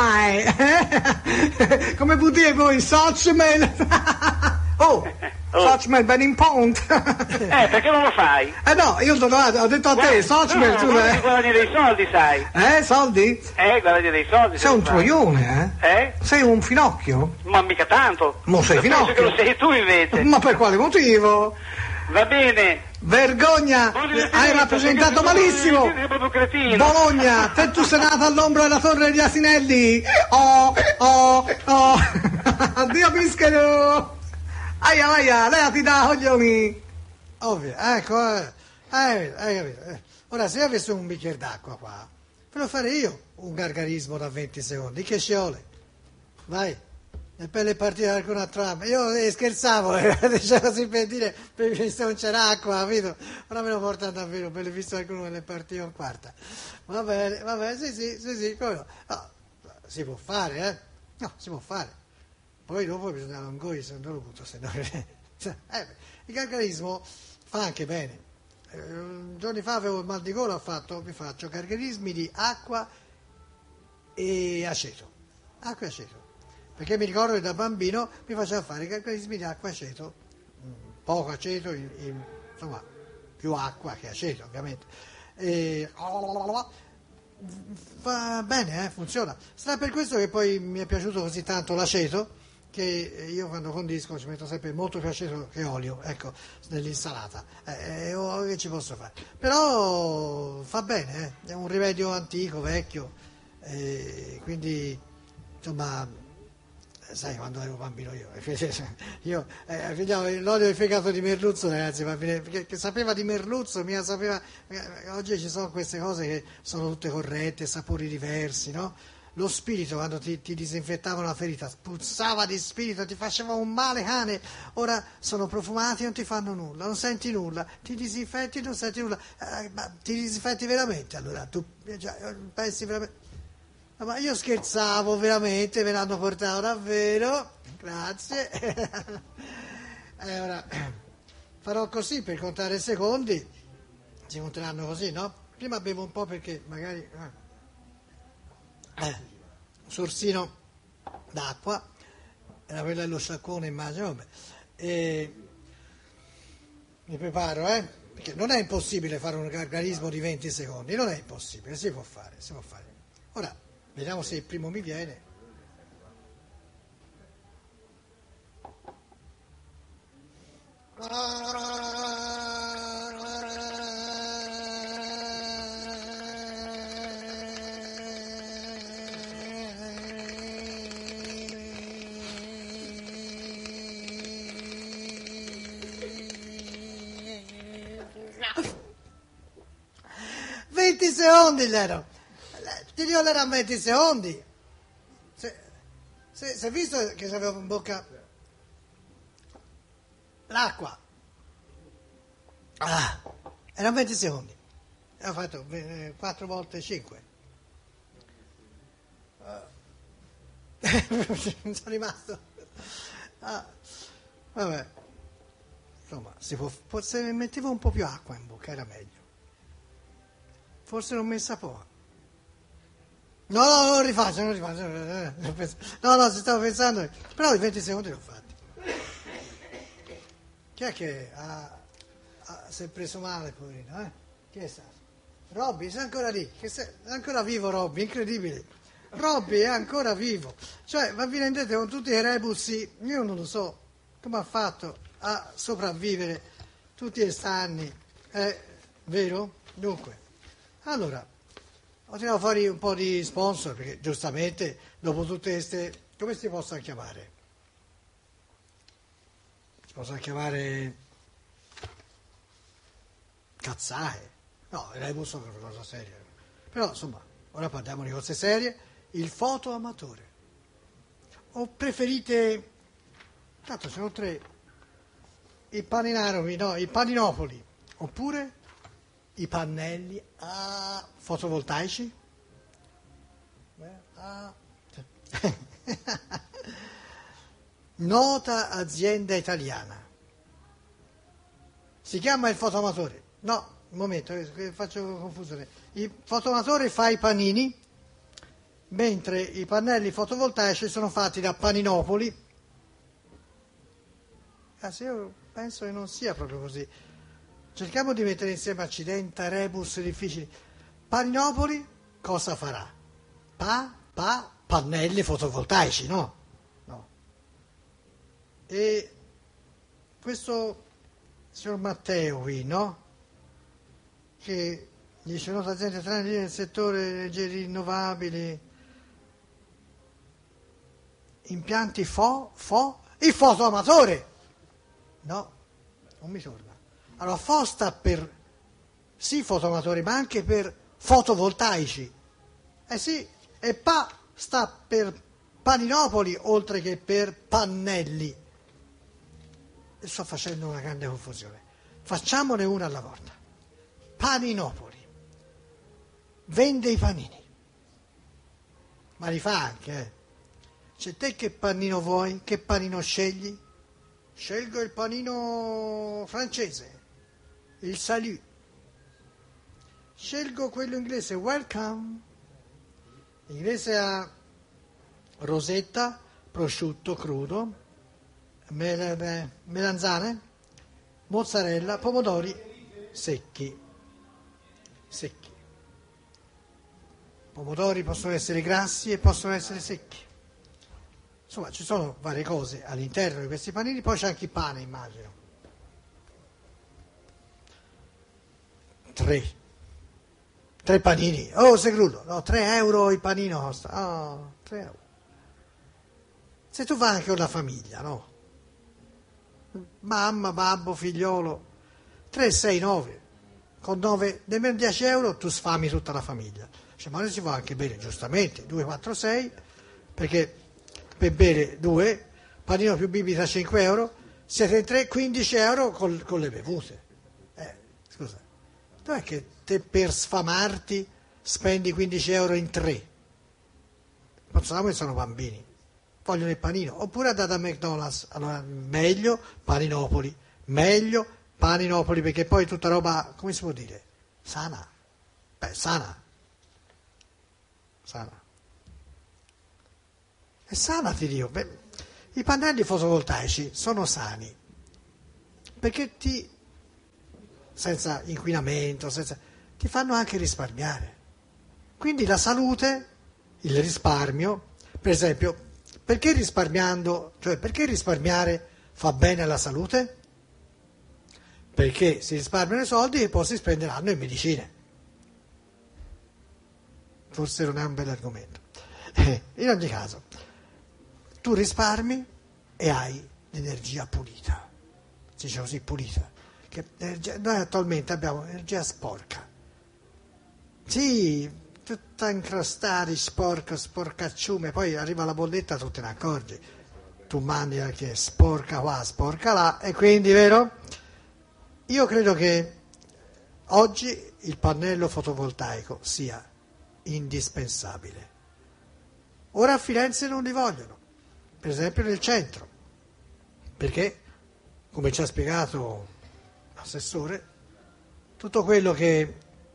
come puoi voi, Sochmel? Sochmel ben in pont. Perché non lo fai? No, io ho detto a te, Sochmel, tu guadagni dei soldi, sai. Soldi? Guadagni dei soldi. Sei un troione, Sei un finocchio? Ma mica tanto. Non sei finocchio. Penso che lo sei tu invece. Ma per quale motivo? Va bene. Vergogna, hai rappresentato malissimo. Bologna, te tu sei nata all'ombra della torre degli Asinelli. Addio bischero. Aia, levati da coglioni. Ovvio, ecco, hai capito. Ora se io avessi un bicchiere d'acqua qua, ve lo fare io un gargarismo da 20 secondi, che ci vuole? Vai. E per le partite qualcun altro anno. Io scherzavo, dicevo così per dire, per se non c'era acqua, capito? Ora me lo porta davvero, per le visto qualcuno che le partiva in quarta. Va bene, sì, come no. No, si può fare, No, si può fare. Poi dopo bisogna non goy, se non lo butto, se no. Il gargarismo fa anche bene. Giorni fa avevo il mal di gola, mi faccio gargarismi di acqua e aceto. Acqua e aceto. Perché mi ricordo che da bambino mi faceva fare i gargarismi di acqua e aceto, poco aceto, insomma, più acqua che aceto, ovviamente. E va bene, funziona. Sarà per questo che poi mi è piaciuto così tanto l'aceto, che io quando condisco ci metto sempre molto più aceto che olio, ecco, nell'insalata. Che ci posso fare? Però fa bene, è un rimedio antico, vecchio, quindi insomma. Sai, quando ero bambino l'olio di fegato di merluzzo, ragazzi, che sapeva di merluzzo, oggi ci sono queste cose che sono tutte corrette, sapori diversi, no? Lo spirito, quando ti disinfettavano la ferita, puzzava di spirito, ti faceva un male cane. Ora sono profumati e non ti fanno nulla, non senti nulla, ti disinfetti e non senti nulla. Ma ti disinfetti veramente, allora tu pensi veramente. Ma io scherzavo veramente, me l'hanno portato davvero, grazie. E ora farò così per contare i secondi, si conteranno così, no? Prima bevo un po' perché magari un sorsino d'acqua, era quella dello sciacquone immagino, vabbè. E mi preparo, perché non è impossibile fare un gargarismo di 20 secondi, non è impossibile, si può fare. Ora, vediamo se il primo mi viene. Secondi l'ero. Ti dico l'era a 20 secondi. Se visto che avevo in bocca l'acqua. Erano 20 secondi. Ho fatto 4 volte 5. Sono rimasto. Vabbè. Insomma, se mettevo un po' più acqua in bocca era meglio. Forse l'ho messa poco. No, non rifaccio. No, ci stavo pensando. Però i 20 secondi li ho fatti. Chi è che si è preso male, poverino? Chi è stato? Robby, sei ancora lì? È ancora vivo Robby, incredibile. Robby è ancora vivo. Cioè, ma vi rendete con tutti i rebusi? Io non lo so come ha fatto a sopravvivere tutti questi anni. Vero? Dunque. Allora, ho tirato fuori un po' di sponsor, perché giustamente dopo tutte queste, come si possono chiamare? Si possono chiamare cazzate? No, il rebus è una cosa seria. Però insomma, ora parliamo di cose serie. Il fotoamatore. O preferite, tanto sono 3, i paninopoli, oppure i pannelli fotovoltaici? Nota azienda italiana. Si chiama il fotoamatore. No, un momento, faccio confusione. Il fotoamatore fa i panini, mentre i pannelli fotovoltaici sono fatti da Paninopoli. Io penso che non sia proprio così. Cerchiamo di mettere insieme accidenta, rebus difficili. Paninopoli cosa farà? Pannelli fotovoltaici, no? E questo signor Matteo qui, no? Che dice nota azienda italiana nel settore energie rinnovabili, impianti il fotoamatore. No, non mi torna. Allora, FO sta per, sì, fotoamatori, ma anche per fotovoltaici. Sì, e PA sta per Paninopoli, oltre che per pannelli. E sto facendo una grande confusione. Facciamone una alla volta. Paninopoli vende i panini, ma li fa anche. C'è te che panino vuoi? Che panino scegli? Scelgo il panino francese, il salut. Scelgo quello inglese, welcome. L'inglese ha rosetta, prosciutto crudo, melanzane, mozzarella, pomodori secchi. Pomodori possono essere grassi e possono essere secchi. Insomma, ci sono varie cose all'interno di questi panini, poi c'è anche il pane, immagino. 3 panini. Oh, sei crudo. No, 3 euro il panino costa. Oh, 3 euro. Se tu vai anche con la famiglia, no? Mamma, babbo, figliolo. 3, 6, 9. Con 9, nemmeno 10 euro tu sfami tutta la famiglia. Cioè, ma si va anche bene, giustamente. 2, 4, 6. Perché per bere 2, panino più bibita 5 euro. Siete in 3, 15 euro con le bevute. Scusa. Dov'è che te per sfamarti spendi 15 euro in 3? Pensavamo che sono bambini, vogliono il panino. Oppure andate a McDonald's, allora meglio paninopoli, perché poi tutta roba, come si può dire? Sana. Sana. È sana, ti dico. I pannelli fotovoltaici sono sani, perché senza inquinamento, ti fanno anche risparmiare. Quindi la salute, il risparmio, per esempio, perché risparmiare fa bene alla salute? Perché si risparmiano i soldi e poi si spenderanno in medicine. Forse non è un bel argomento. In ogni caso, tu risparmi e hai l'energia pulita. Si dice così, pulita. Che noi attualmente abbiamo energia sporca. Sì, tutta incrostata, sporcacciume, poi arriva la bolletta, tu te ne accorgi. Tu mandi che sporca qua, sporca là, e quindi, vero? Io credo che oggi il pannello fotovoltaico sia indispensabile. Ora a Firenze non li vogliono, per esempio nel centro, perché, come ci ha spiegato l'assessore, tutto quello che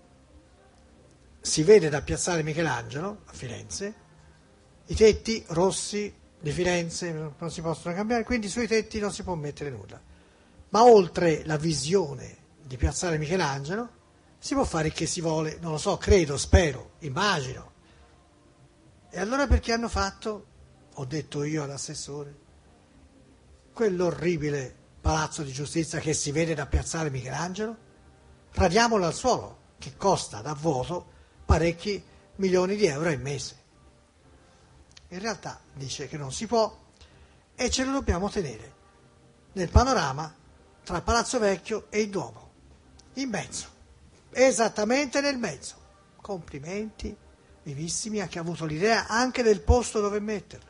si vede da piazzale Michelangelo a Firenze, i tetti rossi di Firenze non si possono cambiare, quindi sui tetti non si può mettere nulla. Ma oltre la visione di piazzale Michelangelo si può fare che si vuole, non lo so, credo, spero, immagino. E allora perché hanno fatto, ho detto io all'assessore, quell'orribile palazzo di giustizia che si vede da piazzale Michelangelo? Radiamolo al suolo, che costa da vuoto parecchi milioni di euro al mese. In realtà dice che non si può e ce lo dobbiamo tenere nel panorama tra Palazzo Vecchio e il Duomo, in mezzo, esattamente nel mezzo. Complimenti vivissimi a chi ha avuto l'idea anche del posto dove metterlo.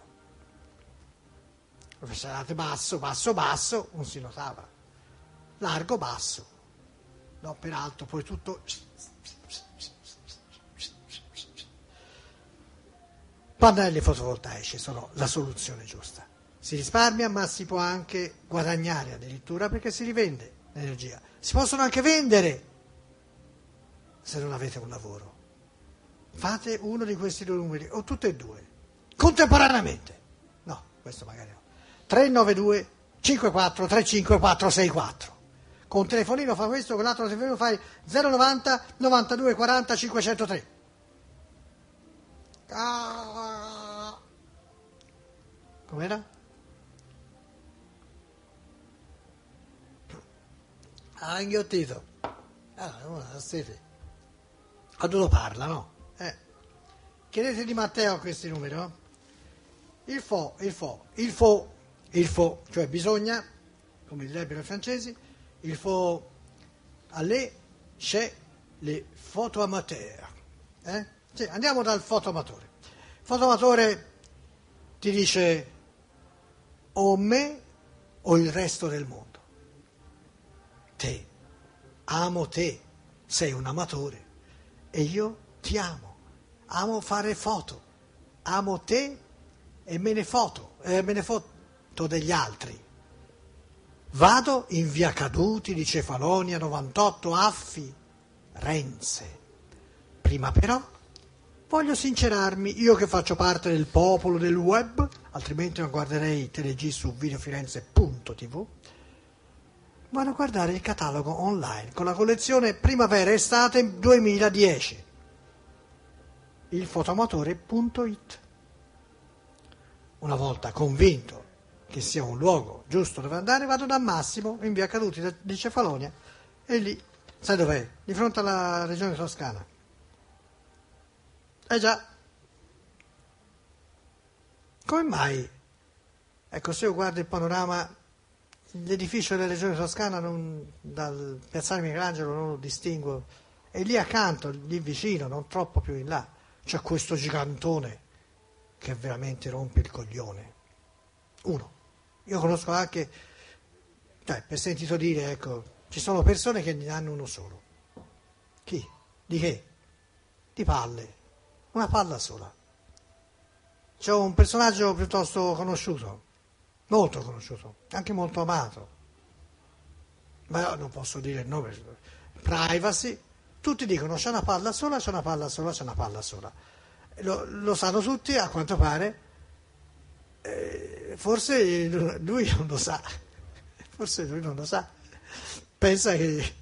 Se andate basso, non si notava. Largo, basso. No, peraltro, poi tutto. Pannelli fotovoltaici sono la soluzione giusta. Si risparmia, ma si può anche guadagnare addirittura perché si rivende l'energia. Si possono anche vendere se non avete un lavoro. Fate uno di questi 2 numeri, o tutti e 2, contemporaneamente. No, questo magari no. 392 54 35 464. Con un telefonino fa questo, con l'altro telefonino fai 090 92 40 503. Com'era? Ha inghiottito. Una sete. Quando lo parla, no? Chiedete di Matteo questi numeri, no? Il fo, cioè bisogna, come direbbero i francesi, il faut aller chez les photoamateurs. Sì, andiamo dal fotoamatore. Il fotoamatore ti dice o me o il resto del mondo. Te, amo te, sei un amatore e io ti amo. Amo fare foto, amo te e me ne foto degli altri. Vado in via Caduti di Cefalonia 98 Affi, Renze. Prima però voglio sincerarmi, io che faccio parte del popolo del web, altrimenti non guarderei TeleG su videofirenze.tv, vanno a guardare il catalogo online con la collezione primavera-estate 2010, ilfotomotore.it. Una volta convinto che sia un luogo giusto dove andare, vado da Massimo in via Caduti di Cefalonia e lì, sai dov'è? Di fronte alla regione toscana. Già. Come mai? Ecco, se io guardo il panorama, l'edificio della regione toscana dal piazzale Michelangelo non lo distinguo, e lì accanto, lì vicino, non troppo più in là, c'è questo gigantone che veramente rompe il coglione. Uno. Io conosco anche, per sentito dire, ecco, ci sono persone che ne hanno uno solo. Chi? Di che? Di palle. Una palla sola. C'è un personaggio piuttosto conosciuto, molto conosciuto, anche molto amato. Ma non posso dire il nome, privacy. Tutti dicono c'è una palla sola, c'è una palla sola, c'è una palla sola. Lo sanno tutti, a quanto pare. Forse lui non lo sa. Forse lui non lo sa. Pensa che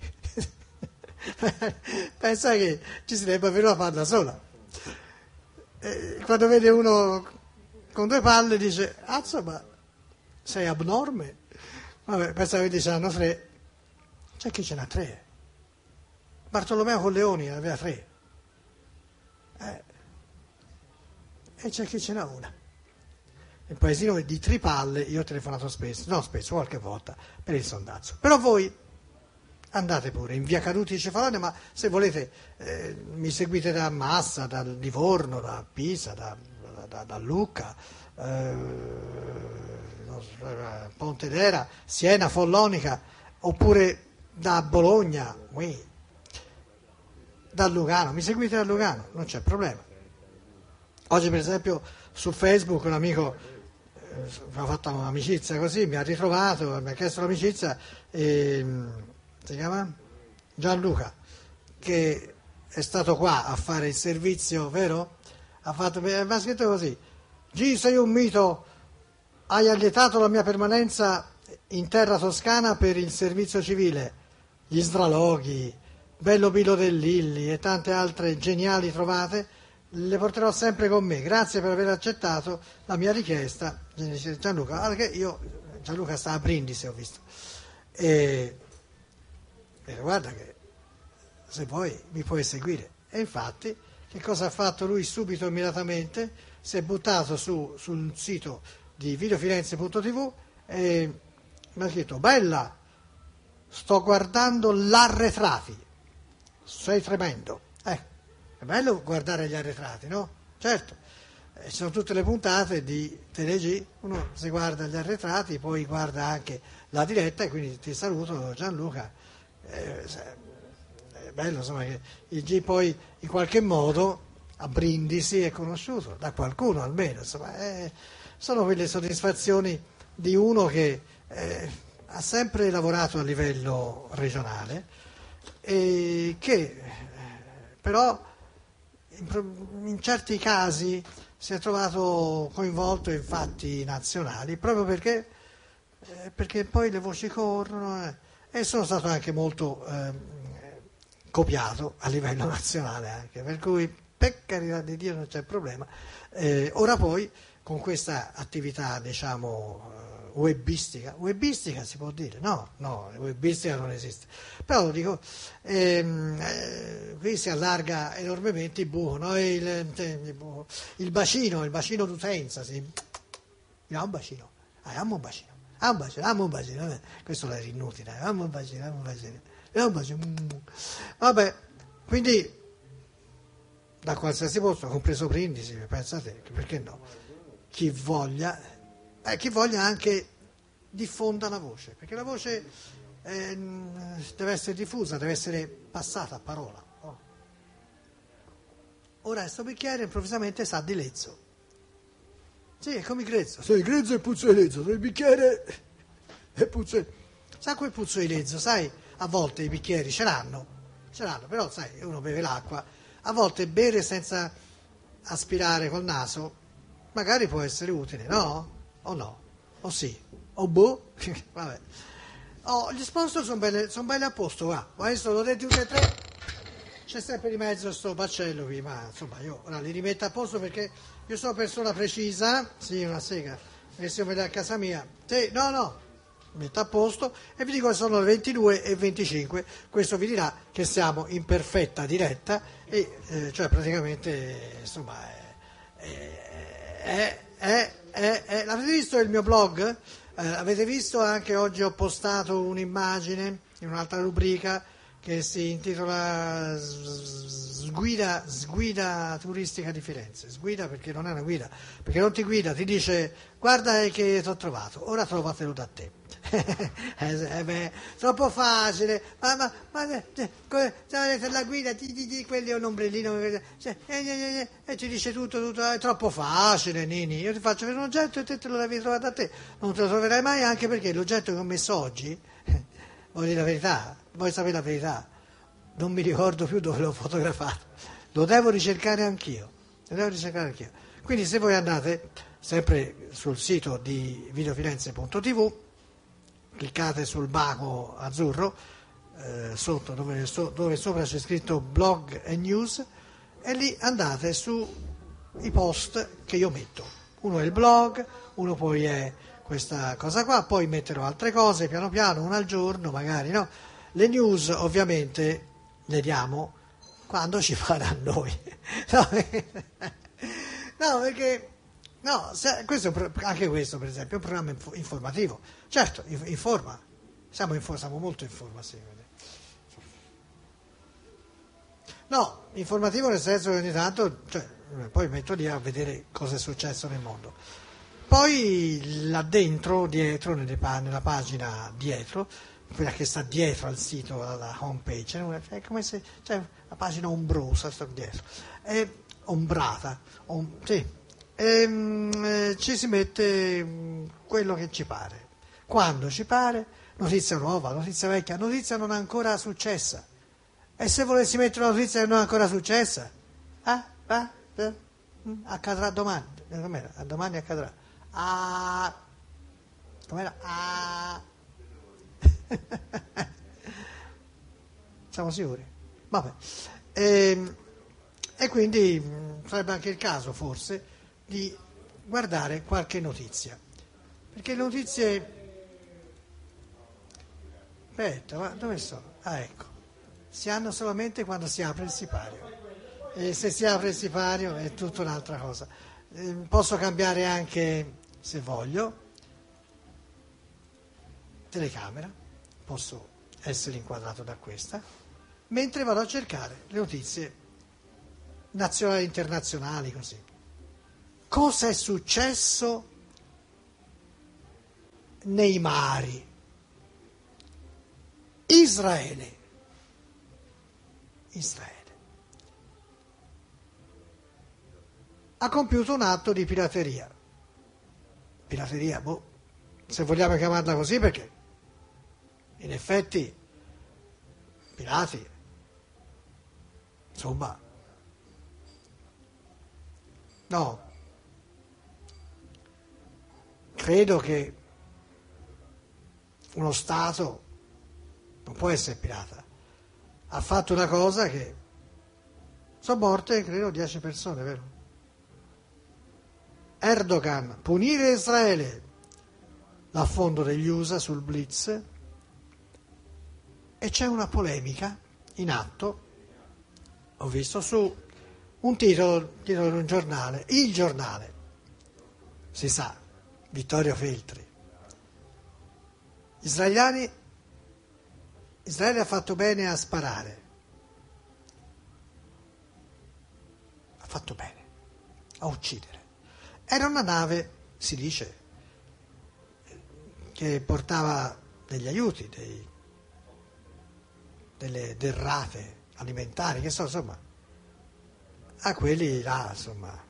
ci si debba avere una palla sola. Quando vede uno con due palle dice: azza, ma sei abnorme? Vabbè, pensa che ce n'hanno tre. C'è chi ce n'ha tre. Bartolomeo Colleoni ne aveva tre. E c'è chi ce n'ha una. Il paesino di Tripalle, io ho telefonato spesso, non spesso, qualche volta, per il sondazzo. Però voi andate pure in via Caduti di Cefalonia, ma se volete mi seguite da Massa, da Livorno, da Pisa, da Lucca, Pontedera, Siena, Follonica, oppure da Bologna, da Lugano, mi seguite da Lugano, non c'è problema. Oggi per esempio su Facebook un amico ha fatto un'amicizia così, mi ha ritrovato, mi ha chiesto l'amicizia, si chiama Gianluca, che è stato qua a fare il servizio, vero? Mi ha scritto così: G, sei un mito, hai allietato la mia permanenza in terra toscana per il servizio civile, gli sdraloghi, Bello Pilo del Lilli e tante altre geniali trovate le porterò sempre con me, grazie per aver accettato la mia richiesta, Gianluca. Perché Gianluca sta a Brindisi, ho visto, e guarda che se vuoi mi puoi seguire. E infatti che cosa ha fatto lui subito, immediatamente? Si è buttato sul sito di videofirenze.tv e mi ha scritto: bella, sto guardando l'arretrati, sei tremendo. È bello guardare gli arretrati, no? Certo, ci sono tutte le puntate di TeleG, uno si guarda gli arretrati, poi guarda anche la diretta, e quindi ti saluto Gianluca. È bello, insomma, che il G poi in qualche modo a Brindisi è conosciuto da qualcuno almeno, insomma, sono quelle soddisfazioni di uno che ha sempre lavorato a livello regionale e che però in certi casi si è trovato coinvolto in fatti nazionali, proprio perché poi le voci corrono, e sono stato anche molto copiato a livello nazionale anche, per cui per carità di Dio non c'è problema. Ora poi con questa attività, diciamo, webistica si può dire? No, webistica non esiste, però lo dico, qui si allarga enormemente il buco, no? il bacino d'utenza, sì. Un bacino, un bacino, questo era inutile, un bacino, vabbè, quindi da qualsiasi posto, compreso Brindisi, pensate, perché no? Chi voglia anche diffonda la voce, perché la voce deve essere diffusa, deve essere passata a parola. Oh. Ora questo bicchiere improvvisamente sa di lezzo. Sì, è come grezzo. Sai, grezzo e puzzo di lezzo, il bicchiere e puzzo. Sa quel puzzo di lezzo, sai, a volte i bicchieri ce l'hanno, però sai, uno beve l'acqua, a volte bere senza aspirare col naso magari può essere utile, no? O no? O sì? O boh? Vabbè. Oh, gli sponsor sono belli a posto, va. Adesso l'ho detto tutti e tre. C'è sempre di mezzo sto baccello qui, ma insomma io ora li rimetto a posto perché io sono persona precisa. Sì, una sega. E se io vedo a casa mia. Sì, no. Metto a posto e vi dico che sono le 22:25. Questo vi dirà che siamo in perfetta diretta e cioè praticamente insomma l'avete visto il mio blog? Avete visto anche oggi ho postato un'immagine in un'altra rubrica che si intitola Sguida turistica di Firenze. Sguida perché non è una guida, perché non ti guida, ti dice guarda che ti ho trovato, ora trovatelo da te. Troppo facile, ma la guida di quelli è un ombrellino e ci dice tutto, è troppo facile Nini, io ti faccio vedere un oggetto e te lo devi trovare da te, non te lo troverai mai, anche perché l'oggetto che ho messo oggi, voglio dire la verità, vuoi sapere la verità, non mi ricordo più dove l'ho fotografato, lo devo ricercare anch'io. Quindi se voi andate sempre sul sito di videofirenze.tv, cliccate sul baco azzurro sotto dove sopra c'è scritto blog e news e lì andate sui post che io metto. Uno è il blog, uno poi è questa cosa qua, poi metterò altre cose piano piano, una al giorno magari, no? Le news ovviamente le diamo quando ci pare a noi. No, perché anche questo per esempio è un programma informativo. Certo, informa, siamo molto in forma, sì. No, informativo nel senso che ogni tanto, poi metto lì a vedere cosa è successo nel mondo. Poi là dentro, dietro, nella pagina dietro, quella che sta dietro al sito, alla home page, è come se c'è una pagina ombrosa, sta dietro, è ombrata, sì. Ci si mette quello che ci pare, quando ci pare, notizia nuova, notizia vecchia, notizia non ancora successa. E se volessi mettere una notizia che non è ancora successa, accadrà domani. Domani accadrà. Com'era? Siamo sicuri? Vabbè. E quindi sarebbe anche il caso forse di guardare qualche notizia, perché le notizie, aspetta, ma dove sono? Ecco, si hanno solamente quando si apre il sipario, e se si apre il sipario è tutta un'altra cosa. Posso cambiare anche, se voglio, telecamera, posso essere inquadrato da questa, mentre vado a cercare le notizie nazionali e internazionali, così. Cosa è successo nei mari? Israele ha compiuto un atto di pirateria, se vogliamo chiamarla così, perché in effetti pirati, insomma, no, credo che uno Stato non può essere pirata. Ha fatto una cosa che sono morte, credo, 10 persone, vero? Erdogan, punire Israele, l'affondo degli USA sul Blitz, e c'è una polemica in atto, ho visto su un titolo di un giornale, Il Giornale, si sa, Vittorio Feltri. Israele ha fatto bene a sparare, ha fatto bene a uccidere. Era una nave, si dice, che portava degli aiuti, delle derrate alimentari, che so, insomma, a quelli là, insomma,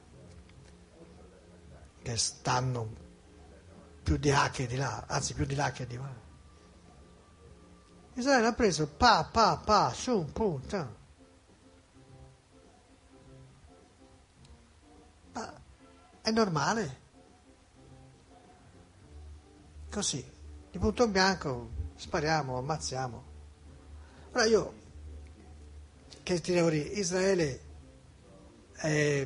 che stanno più di là che di là, anzi più di là che di là. Israele ha preso su, punto. Ma è normale. Così, di punto in bianco, spariamo, ammazziamo. Ora io, che ti devo dire, Israele è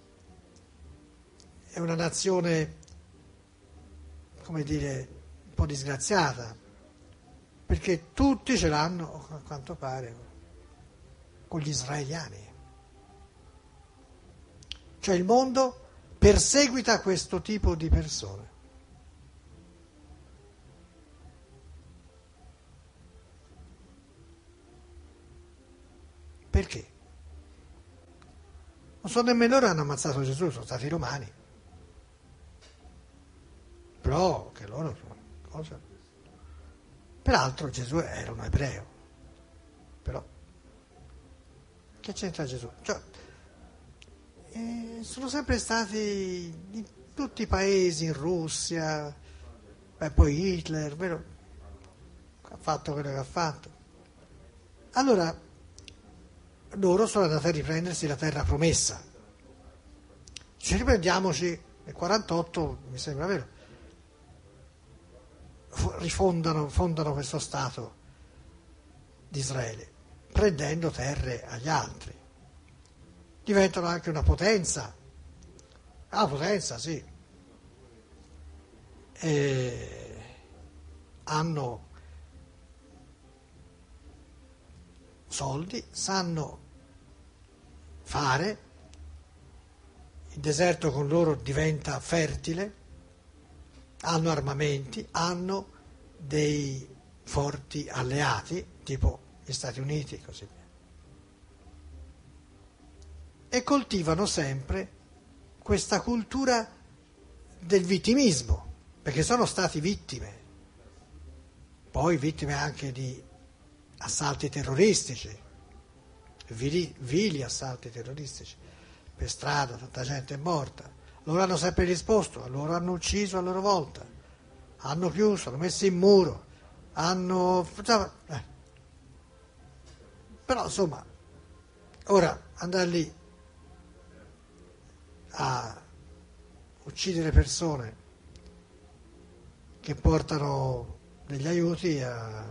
una nazione, come dire, un po' disgraziata, perché tutti ce l'hanno, a quanto pare, con gli israeliani. Cioè il mondo perseguita questo tipo di persone. Perché? Non so nemmeno loro hanno ammazzato Gesù, sono stati i romani. Però che loro cosa? Peraltro Gesù era un ebreo. Però che c'entra Gesù? Cioè, sono sempre stati in tutti i paesi, in Russia, poi Hitler, vero? Ha fatto quello che ha fatto. Allora, loro sono andati a riprendersi la terra promessa. Ci riprendiamoci nel 48, mi sembra vero, fondano questo Stato di Israele, prendendo terre agli altri. Diventano anche una potenza. Potenza, sì. Hanno soldi, sanno fare, il deserto con loro diventa fertile, hanno armamenti, hanno dei forti alleati, tipo gli Stati Uniti e così via. E coltivano sempre questa cultura del vittimismo, perché sono stati vittime, poi vittime anche di assalti terroristici, vili assalti terroristici, per strada tanta gente è morta, loro hanno sempre risposto, loro hanno ucciso a loro volta, hanno chiuso, hanno messo in muro, Però insomma, ora andare lì a uccidere persone che portano degli aiuti ai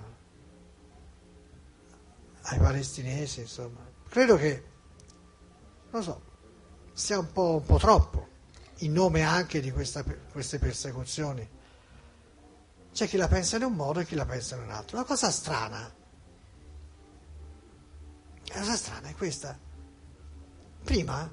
palestinesi, insomma, credo che, non so, sia un po' troppo, in nome anche di queste persecuzioni. C'è chi la pensa in un modo e chi la pensa in un altro. La cosa strana è questa. Prima,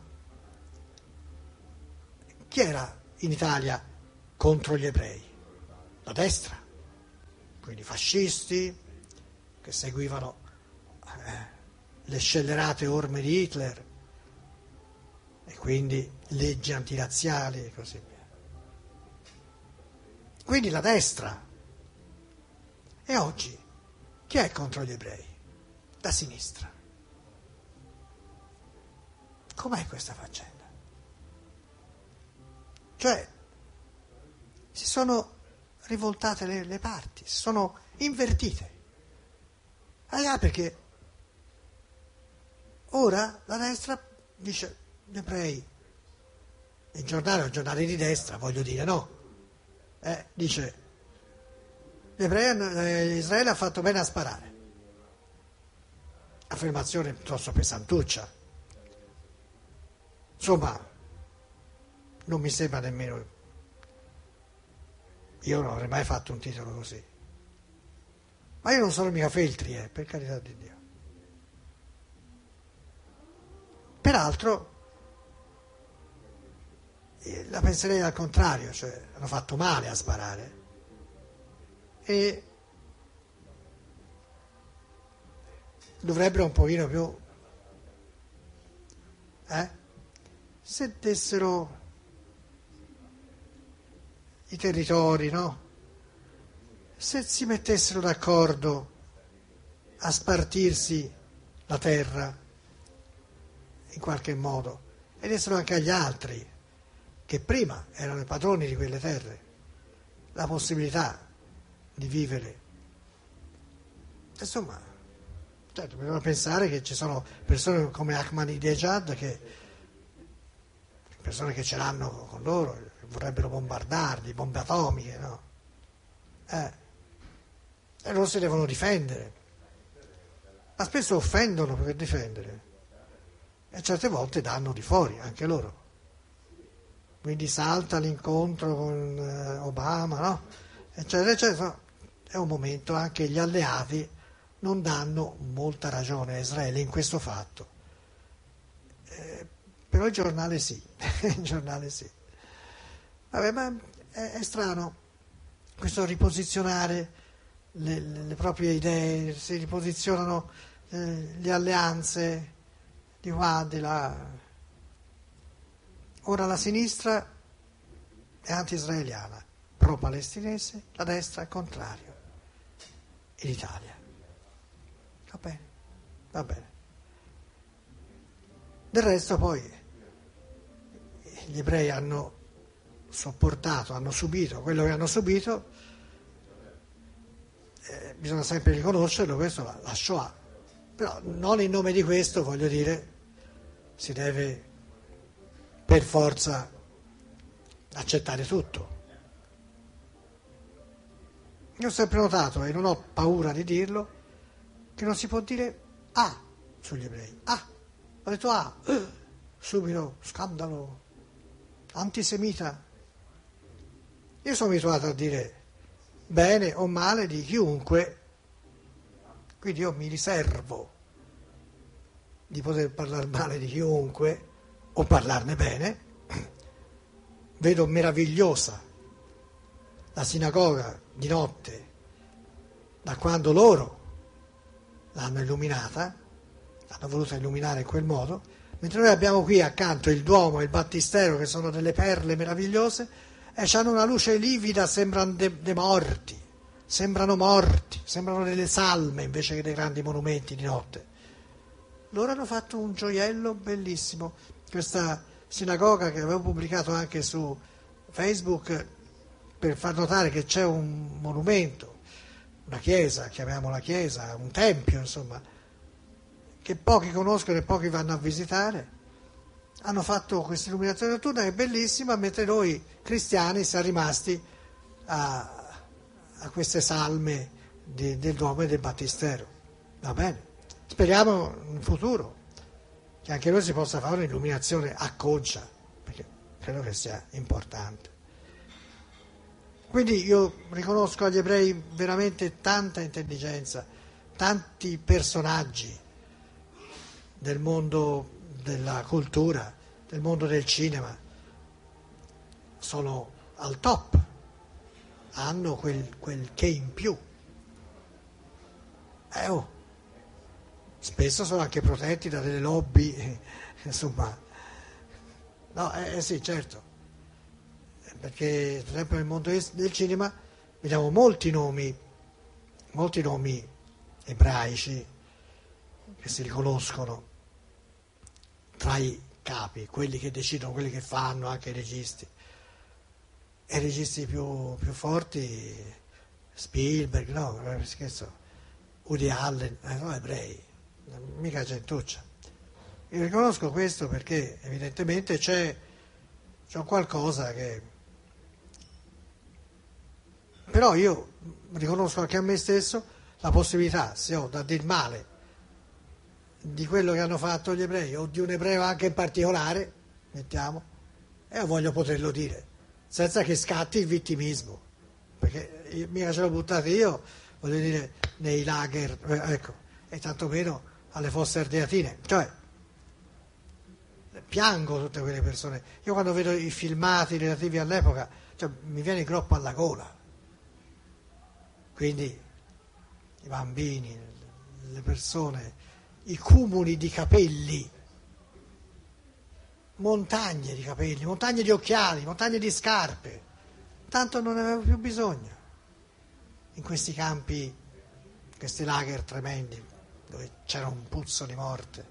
chi era in Italia contro gli ebrei? La destra, quindi fascisti che seguivano le scellerate orme di Hitler e quindi leggi antirazziali e così via. Quindi la destra. E oggi chi è contro gli ebrei? La sinistra. Com'è questa faccenda? Cioè, si sono rivoltate le parti, si sono invertite. Perché ora la destra dice gli ebrei, il giornale di destra, voglio dire, no? Dice gli ebrei, Israele ha fatto bene a sparare. Affermazione piuttosto pesantuccia. Insomma, non mi sembra nemmeno. Io non avrei mai fatto un titolo così. Ma io non sono mica Feltri, per carità di Dio. Peraltro, la penserei al contrario, cioè hanno fatto male a sparare. E dovrebbero un pochino più, se dessero i territori, no? Se si mettessero d'accordo a spartirsi la terra in qualche modo e dessero anche agli altri che prima erano i padroni di quelle terre la possibilità di vivere. Insomma, certo, bisogna pensare che ci sono persone come Ahmadinejad, persone che ce l'hanno con loro, che vorrebbero bombardarli, bombe atomiche, no? e loro si devono difendere, ma spesso offendono per difendere e certe volte danno di fuori anche loro. Quindi salta l'incontro con Obama, no? Eccetera, eccetera. È un momento anche gli alleati non danno molta ragione a Israele in questo fatto. Però il giornale sì, il giornale sì. Vabbè, ma è strano questo riposizionare le proprie idee, si riposizionano le alleanze di qua, di là. Ora la sinistra è anti-israeliana, pro-palestinese, la destra è contrario. In Italia. Va bene, va bene. Del resto poi gli ebrei hanno sopportato, hanno subito quello che hanno subito, bisogna sempre riconoscerlo, questo la Shoah. Però non in nome di questo, voglio dire, si deve per forza accettare tutto. Io ho sempre notato, e non ho paura di dirlo, che non si può dire A sugli ebrei. Ho detto subito scandalo, antisemita. Io sono abituato a dire bene o male di chiunque, quindi io mi riservo di poter parlare male di chiunque o parlarne bene. Vedo meravigliosa la sinagoga di notte da quando loro l'hanno illuminata, l'hanno voluta illuminare in quel modo, mentre noi abbiamo qui accanto il Duomo e il Battistero che sono delle perle meravigliose e hanno una luce livida, sembrano dei morti, sembrano delle salme invece che dei grandi monumenti di notte. Loro hanno fatto un gioiello bellissimo. Questa sinagoga che avevo pubblicato anche su Facebook per far notare che c'è un monumento, una chiesa, chiamiamola chiesa, un tempio, insomma, che pochi conoscono e pochi vanno a visitare. Hanno fatto questa illuminazione notturna che è bellissima, mentre noi cristiani siamo rimasti a queste salme del Duomo e del Battistero. Va bene? Speriamo in futuro che anche noi si possa fare un'illuminazione a Coccia, perché credo che sia importante. Quindi io riconosco agli ebrei veramente tanta intelligenza, tanti personaggi del mondo della cultura, del mondo del cinema, sono al top, hanno quel che in più. Spesso sono anche protetti da delle lobby, insomma. No, sì, certo, perché per esempio nel mondo del cinema vediamo molti nomi ebraici che si riconoscono tra i capi, quelli che decidono, quelli che fanno, anche i registi. E i registi più forti, Spielberg, no, scherzo, Woody Allen, sono ebrei, mica gentuccia. Io riconosco questo perché evidentemente c'è qualcosa che... Però io riconosco anche a me stesso la possibilità, se ho da dir male di quello che hanno fatto gli ebrei o di un ebreo anche in particolare, mettiamo, e io voglio poterlo dire senza che scatti il vittimismo, perché mica ce l'ho buttato io, voglio dire, nei lager, ecco, e tantomeno alle fosse ardeatine, cioè piango tutte quelle persone. Io quando vedo i filmati relativi all'epoca, cioè, mi viene il groppo alla gola. Quindi i bambini, le persone, i cumuli di capelli, montagne di capelli, montagne di occhiali, montagne di scarpe, tanto non ne avevo più bisogno in questi campi, questi lager tremendi dove c'era un puzzo di morte.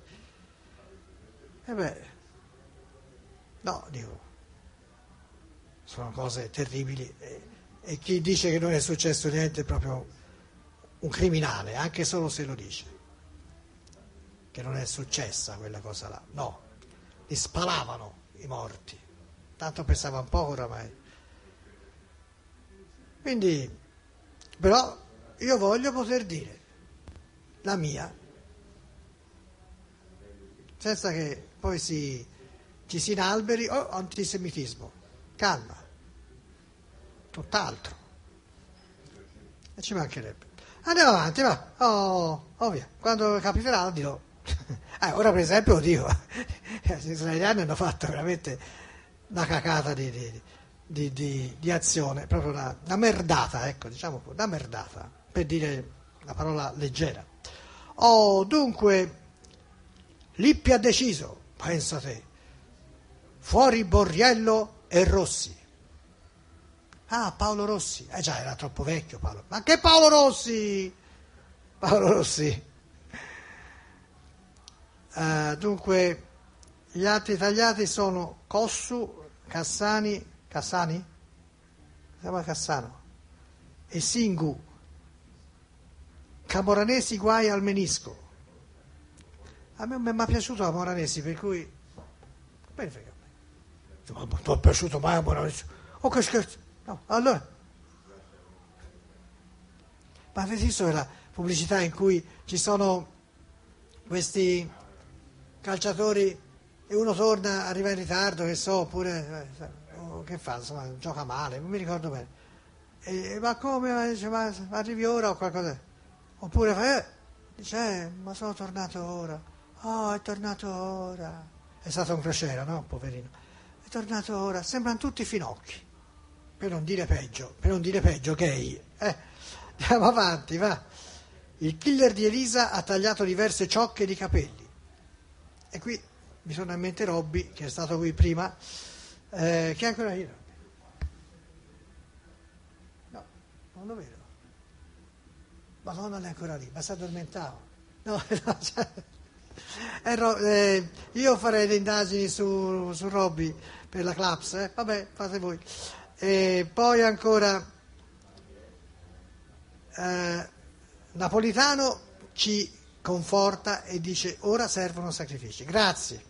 No, dico, sono cose terribili e chi dice che non è successo niente è proprio un criminale, anche solo se lo dice, che non è successa quella cosa là. No, li spalavano i morti, tanto pesava un poco oramai. Quindi, però io voglio poter dire la mia, senza che poi ci si inalberi, antisemitismo, calma, tutt'altro, e ci mancherebbe. Andiamo avanti, va, via, quando capiterà dirò. Ora per esempio lo dico, gli israeliani hanno fatto veramente una cacata di azione, proprio una merdata, ecco, diciamo una merdata, per dire la parola leggera. Dunque, Lippi ha deciso, pensa te, fuori Borriello e Rossi. Paolo Rossi, già era troppo vecchio Paolo, ma che Paolo Rossi? Paolo Rossi. Dunque, gli altri tagliati sono Cossu, Cassani? Si chiama Cassano, e Singu, Camoranesi guai al menisco. A me mi è piaciuto Camoranesi, per cui me ne frega a me. Non mi è piaciuto mai Camoranesi. Che scherzo. No, allora. Ma avete visto la pubblicità in cui ci sono questi calciatori e uno torna, arriva in ritardo, che so, oppure che fa, insomma, gioca male, non mi ricordo bene. Ma come? Dice, ma arrivi ora o qualcosa? Oppure dice, ma sono tornato ora. È tornato ora. È stato un crociera, no? Poverino. È tornato ora. Sembrano tutti finocchi. Per non dire peggio, gay. Andiamo avanti, va. Il killer di Elisa ha tagliato diverse ciocche di capelli. E qui mi sono in mente Robby, che è stato qui prima, che è ancora lì. No, non lo vedo. Madonna, è ancora lì, ma si addormentava. No, io farei le indagini su Robby per la Claps, vabbè, fate voi. E poi ancora Napolitano ci conforta e dice ora servono sacrifici. Grazie.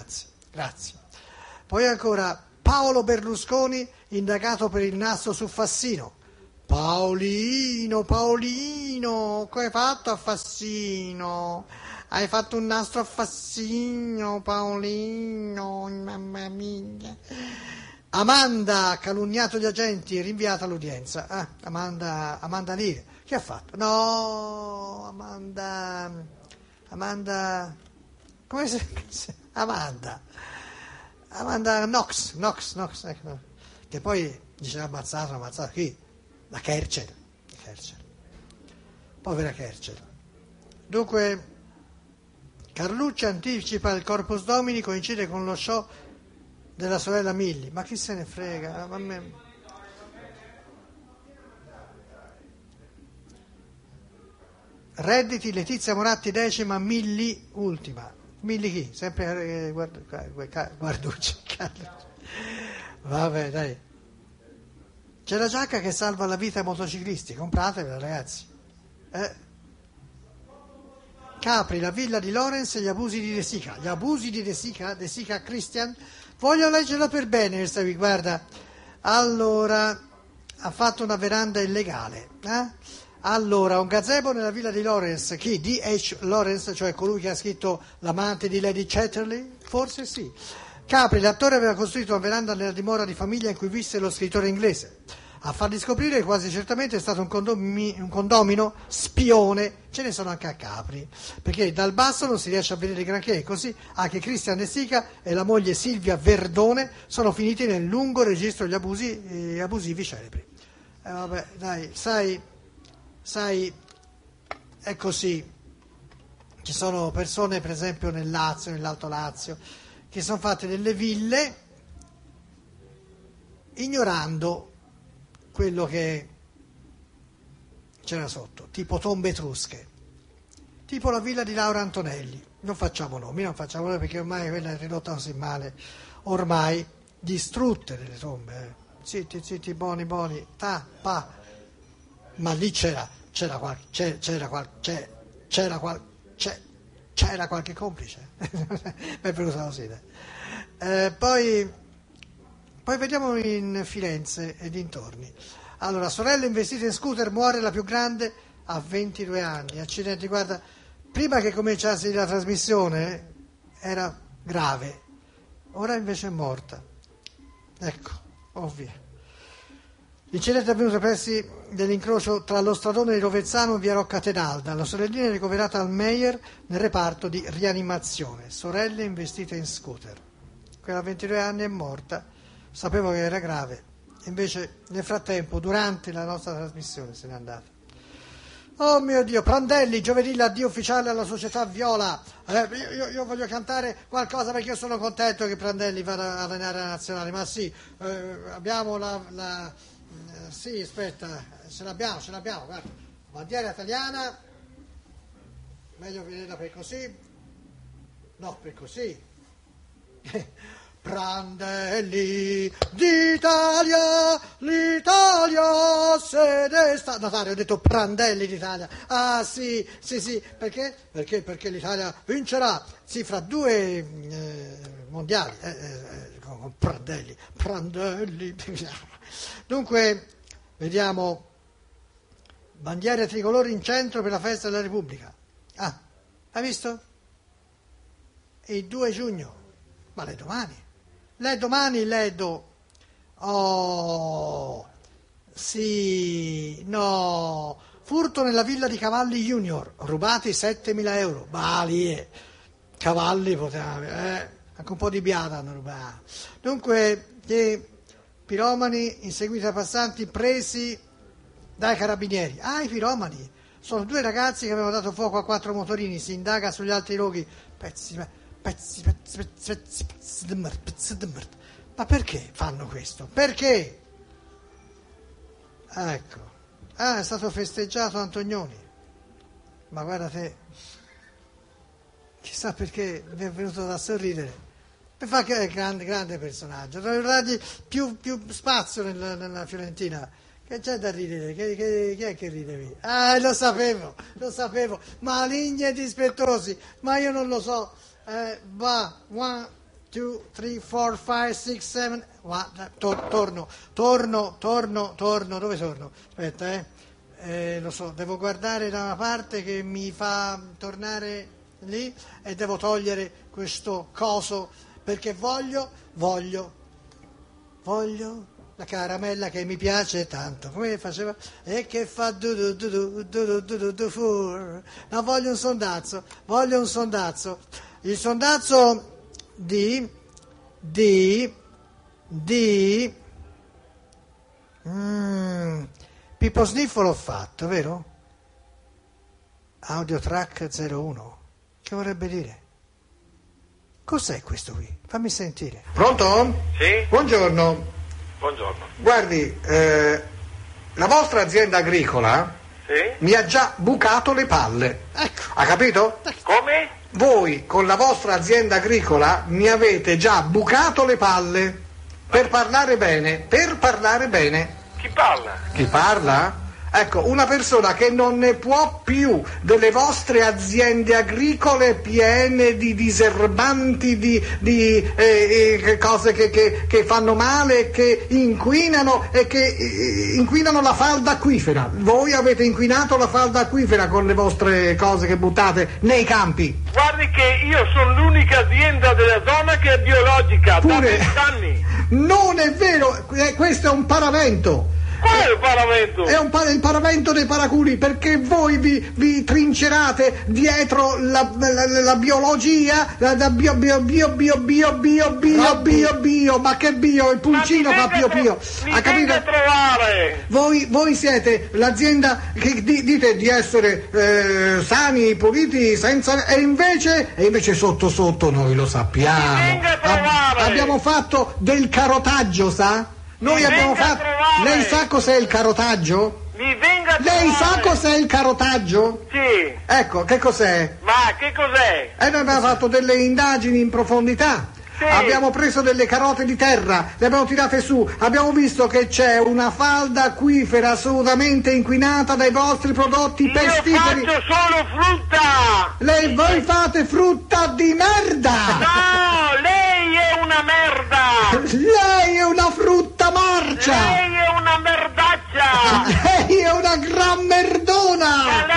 Poi ancora Paolo Berlusconi indagato per il nastro su Fassino. Paolino, che hai fatto a Fassino? Hai fatto un nastro a Fassino, Paolino, mamma mia. Amanda ha calunniato gli agenti e rinviata all'udienza. Amanda Nire. Che ha fatto? No, Amanda, come si Amanda Knox, ecco. Che poi dice ammazzato qui, la Kercher. Povera Kercher. Dunque, Carlucci anticipa il Corpus Domini, coincide con lo show della sorella Milli, ma chi se ne frega? A me. Redditi, Letizia Moratti decima, Milli ultima. Milli chi? Sempre Guarducci. Vabbè, dai. C'è la giacca che salva la vita ai motociclisti, compratevela ragazzi. Capri, la villa di Lorenz e gli abusi di De Sica. Gli abusi di De Sica Christian. Voglio leggerla per bene questa qui, guarda. Allora, ha fatto una veranda illegale. Allora, un gazebo nella villa di Lorenz. Chi? D.H. Lorenz, cioè colui che ha scritto L'amante di Lady Chatterley? Forse sì. Capri, l'attore, aveva costruito una veranda nella dimora di famiglia in cui visse lo scrittore inglese. A farli scoprire quasi certamente è stato un condomino spione, ce ne sono anche a Capri, perché dal basso non si riesce a vedere granché, così anche Christian De Sica e la moglie Silvia Verdone sono finiti nel lungo registro degli abusivi celebri. Vabbè, dai, sai, è così. Ci sono persone, per esempio nel Lazio, nell'Alto Lazio, che sono fatte delle ville ignorando quello che c'era sotto, tipo tombe etrusche, tipo la villa di Laura Antonelli. Non facciamo nomi perché ormai quella è ridotta così male, ormai distrutte delle tombe. Zitti, buoni, ma lì c'era qualche complice. Mi è venuta così. Poi vediamo in Firenze e dintorni. Allora, sorella investita in scooter, muore la più grande a 22 anni, accidenti, guarda, prima che cominciassi la trasmissione era grave, ora invece è morta. Ecco, ovvio. L'incidente è avvenuto pressi dell'incrocio tra lo stradone di Rovezzano e via Rocca Tenalda. La sorellina è ricoverata al Meyer nel reparto di rianimazione. Sorelle investite in scooter. Quella a 22 anni è morta. Sapevo che era grave. Invece, nel frattempo, durante la nostra trasmissione, se n'è andata. Oh mio Dio, Prandelli, giovedì l'addio ufficiale alla società Viola. Io voglio cantare qualcosa perché io sono contento che Prandelli vada a allenare la nazionale. Ma sì, abbiamo sì, aspetta, ce l'abbiamo, guarda. Bandiera italiana, meglio vederla per così. No, per così. Prandelli d'Italia, l'Italia se ne sta. Notario, ho detto Prandelli d'Italia. Ah sì, perché? Perché l'Italia vincerà, sì, fra 2 mondiali, con Prandelli. Dunque, vediamo, bandiere tricolori in centro per la festa della Repubblica. Ah, hai visto? È il 2 giugno, ma lei domani. Oh, sì, no, furto nella villa di Cavalli Junior, rubati 7.000 euro, Cavalli poteva avere, anche un po' di biada hanno rubato. Dunque, piromani inseguiti da passanti presi dai carabinieri. Ah, i piromani sono 2 ragazzi che avevano dato fuoco a 4 motorini. Si indaga sugli altri luoghi. Pezzi di merda. Ma perché fanno questo? Perché? Ecco. Ah, è stato festeggiato Antonioni. Ma guarda te, chissà perché mi è venuto da sorridere. Per fare che è grande personaggio, doveva dargli più spazio nella Fiorentina. Che c'è da ridere? Chi è che ridevi? Ah, lo sapevo, maligni e dispettosi, ma io non lo so. 1, 2, 3, 4, 5, 6, 7. Torno. Dove torno? Aspetta, lo so, devo guardare da una parte che mi fa tornare lì e devo togliere questo coso. Perché voglio la caramella che mi piace tanto. Come faceva? E che fa fur. No, voglio un sondazzo. Il sondazzo di Pippo Sniffo l'ho fatto, vero? Audio track 01. Che vorrebbe dire? Cos'è questo qui? Fammi sentire. Pronto? Sì? Buongiorno. Guardi, la vostra azienda agricola mi ha già bucato le palle. Ecco. Ha capito? Come? Voi con la vostra azienda agricola mi avete già bucato le palle. Per parlare bene. Chi parla? Chi parla? Ecco, una persona che non ne può più delle vostre aziende agricole piene di diserbanti, di cose che fanno male, che inquinano e che inquinano la falda acquifera. Voi avete inquinato la falda acquifera con le vostre cose che buttate nei campi. Guardi che io sono l'unica azienda della zona che è biologica, da 20 anni. Non è vero, questo è un paravento. Qual è il paravento? È il paravento dei paraculi, perché voi vi trincerate dietro la biologia, la bio, ma che bio, il pulcino fa pio. Ha capito? A trovare. Voi siete l'azienda che dite di essere sani, puliti, senza, e invece sotto noi lo sappiamo. Mi venga a trovare. Abbiamo fatto del carotaggio, sa? Noi abbiamo fatto. Lei sa cos'è il carotaggio? Mi venga a trovare. Lei sa cos'è il carotaggio? Sì. Ecco, che cos'è? Ma che cos'è? Noi abbiamo fatto delle indagini in profondità. Sì. Abbiamo preso delle carote di terra, le abbiamo tirate su, abbiamo visto che c'è una falda acquifera assolutamente inquinata dai vostri prodotti pestiferi. Io faccio solo frutta! Voi fate frutta di merda! No, lei è una merda! Lei è una frutta marcia! Lei è una merdaccia! Lei è una gran merdona!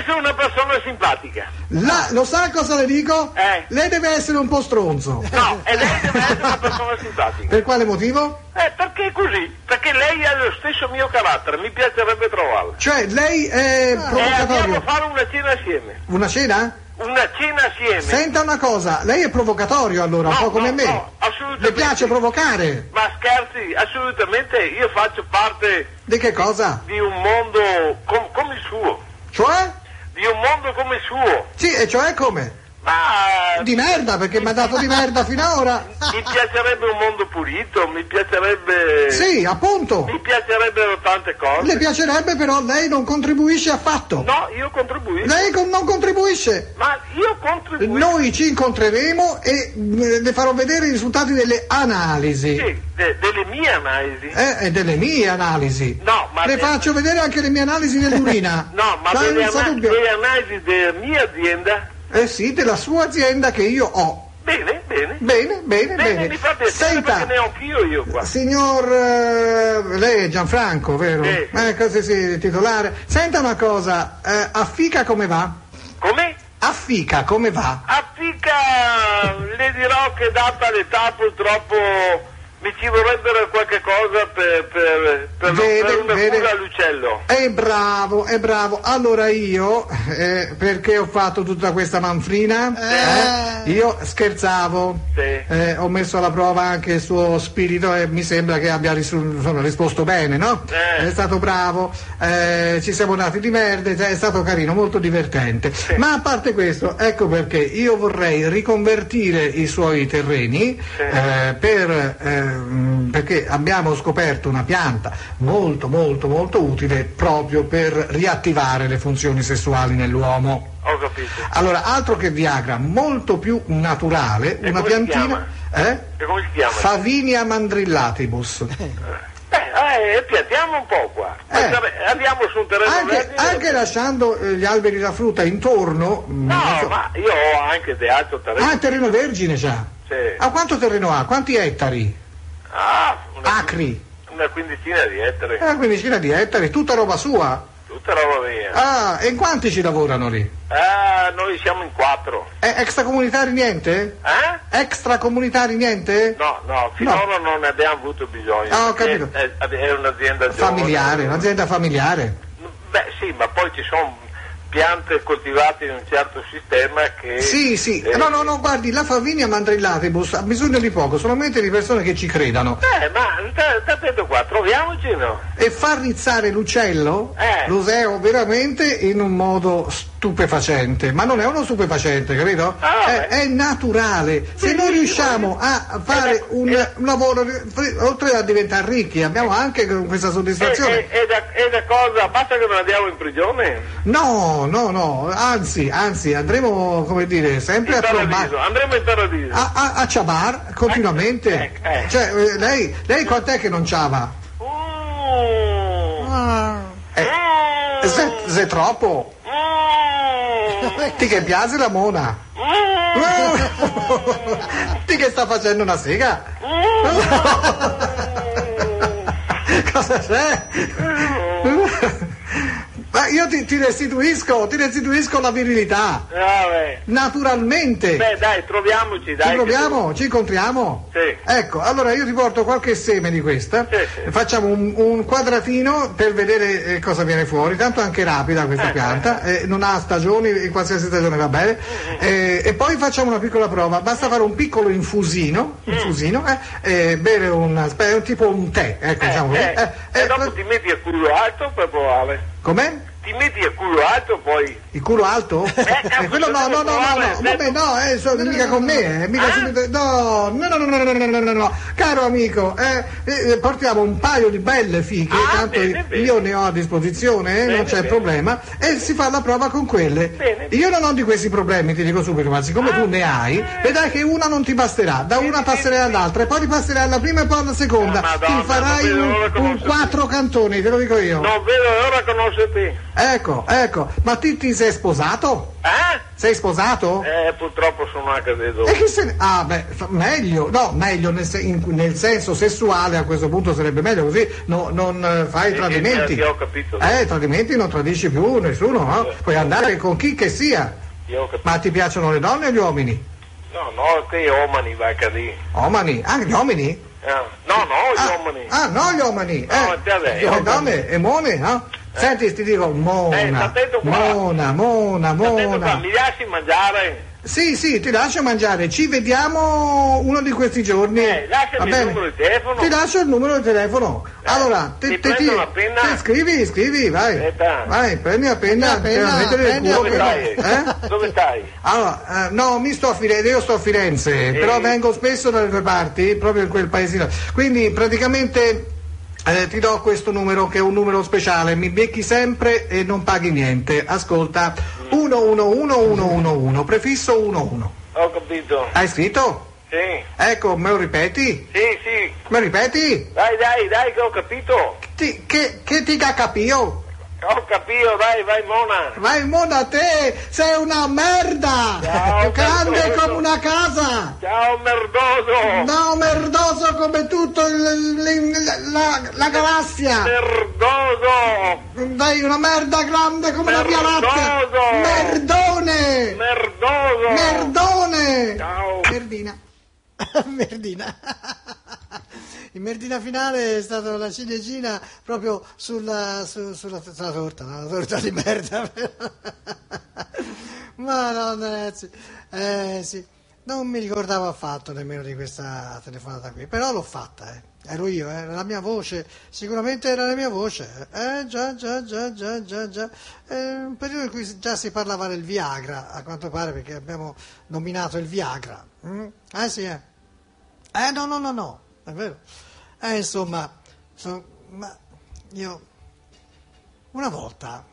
essere una persona simpatica. Lo sa cosa le dico? Lei deve essere un po' stronzo. No, e lei deve essere una persona simpatica. Per quale motivo? Perché così? Perché lei ha lo stesso mio carattere, mi piacerebbe trovarla. Cioè, lei è provocatorio. E andiamo a fare una cena assieme. Una cena? Una cena assieme. Senta una cosa, lei è provocatorio allora, un po' come me. No, assolutamente. Le piace provocare? Ma scherzi, assolutamente, io faccio parte... Di che cosa? Di un mondo come il suo. Cioè? Di un mondo come il suo. Sì, e cioè come? Ma... Di merda, perché mi ha dato di merda fino ad ora. Mi piacerebbe un mondo pulito, mi piacerebbe... Sì, appunto. Mi piacerebbero tante cose. Le piacerebbe, però lei non contribuisce affatto. No, io contribuisco. Lei non contribuisce. Ma io contribuisco. Noi ci incontreremo e le farò vedere i risultati delle analisi. Sì, delle mie analisi. E delle mie analisi. No, ma... Le faccio vedere anche le mie analisi dell'urina. No, ma delle analisi della mia azienda. Eh sì, della sua azienda che io ho. Bene. Bene. Mi fa piacere. Senta, perché ne ho anch'io io qua. Signor, lei è Gianfranco, vero? Così sì, titolare. Senta una cosa, a Fica come va? Come? A Fica come va? A Fica le dirò che data l'età purtroppo... Mi ci vorrebbero qualche cosa per una cura all'uccello. È bravo. Allora io, perché ho fatto tutta questa manfrina? Io scherzavo. Sì. Ho messo alla prova anche il suo spirito e mi sembra che abbia risposto bene, no? È stato bravo, ci siamo dati di merda, è stato carino, molto divertente. Sì. Ma a parte questo, ecco perché io vorrei riconvertire i suoi terreni perché abbiamo scoperto una pianta molto utile proprio per riattivare le funzioni sessuali nell'uomo. Ho capito. Allora, altro che Viagra, molto più naturale, una piantina. E come si chiama? Favinia mandrillatibus. Piantiamo un po' qua. Andiamo su un terreno vergine. Anche lasciando gli alberi da frutta intorno. No, ma io ho anche di altro terreno. Ah, terreno vergine già. Sì. Quanto terreno ha? Quanti ettari? Acri? Una quindicina di ettari. Una quindicina di ettari, tutta roba sua? Tutta roba mia. E in quanti ci lavorano lì? Noi siamo in 4. Extracomunitari niente? Extracomunitari niente? No, finora non ne abbiamo avuto bisogno. Ho capito. È un'azienda familiare, un'azienda familiare. Beh sì, ma poi ci sono piante coltivate in un certo sistema che... Sì. No, guardi, la Favinia mandrillatibus ha bisogno di poco, solamente di persone che ci credano. Ma sta attento qua, troviamoci, no? E far rizzare l'uccello, lo useo veramente in un modo stupefacente, ma non è uno stupefacente, capito? È naturale. Se noi riusciamo a fare un lavoro, oltre a diventare ricchi, abbiamo anche questa soddisfazione. E da cosa? Basta che non andiamo in prigione? No, anzi, andremo, come dire, sempre andremo in paradiso. A ciabar continuamente. Cioè, lei quant'è che non ciava? Se troppo. Ti che piace la mona? Ti che sta facendo una sega? Cosa c'è? Ma io ti restituisco la virilità. Naturalmente. Beh, dai, troviamoci, dai. Ci incontriamo? Sì. Ecco, allora io ti porto qualche seme di questa. Sì. Facciamo un quadratino per vedere cosa viene fuori. Tanto è anche rapida questa pianta, non ha stagioni, in qualsiasi stagione va bene. E poi facciamo una piccola prova. Basta fare un piccolo infusino, bere tipo un tè, ecco, diciamo così. E dopo ti metti a culo alto per provare. Com'è? Ti metti a culo alto poi. Il culo alto? Quello no, vabbè no, mica con me, mica subito. No, caro amico, portiamo un paio di belle fiche, tanto io ne ho a disposizione, non c'è problema, e si fa la prova con quelle. Io non ho di questi problemi, ti dico subito, ma siccome tu ne hai, vedrai che una non ti basterà, da una passerai all'altra, e poi ripasserai alla prima e poi alla seconda, ti farai un 4 cantoni, te lo dico io. Non vedo l'ora conoscerti. Ecco, ma ti sei sposato? Sei sposato? Purtroppo sono HD2. E che se... Ah, beh, meglio, no, meglio nel senso sessuale a questo punto sarebbe meglio, così non fai tradimenti. Io ho capito. Tradimenti non tradisci più nessuno, no? Puoi andare con chi che sia. Io ho capito. Ma ti piacciono le donne o gli uomini? No, che omani va a cadere. Omani? Anche gli uomini? No, gli uomini. No, gli uomini. No, le donne e mone, no? Senti, ti dico, Mona. Mi lasci mangiare? Sì, ti lascio mangiare, ci vediamo uno di questi giorni. Lasciami il numero di telefono. Ti lascio il numero di telefono. Allora, prendo una penna. Scrivi, vai. Vai, prendi la penna. Dove stai? Allora, no, io sto a Firenze, però vengo spesso dalle tue parti, proprio in quel paesino. Quindi praticamente ti do questo numero che è un numero speciale, mi becchi sempre e non paghi niente. Ascolta. 111111, prefisso 11. Ho capito. Hai scritto? Sì. Ecco, me lo ripeti? Sì. Me lo ripeti? Dai, che ho capito. Che ti ha capito? Ho capito, vai Mona. Vai Mona, te sei una merda! Ciao, grande merdoso. come una casa! Ciao merdoso! No, merdoso come tutto la galassia! Merdoso! Dai, una merda grande come la Via Lattea! Merdone! Merdone! Ciao! Merdina. Il merdina finale è stata la ciliegina proprio sulla torta, no? La torta di merda. Madonna ragazzi, sì, non mi ricordavo affatto nemmeno di questa telefonata qui, però l'ho fatta, ero io, era la mia voce, sicuramente era la mia voce, già, un periodo in cui già si parlava del Viagra, a quanto pare, perché abbiamo nominato il Viagra, sì, no, è vero, insomma, ma io una volta,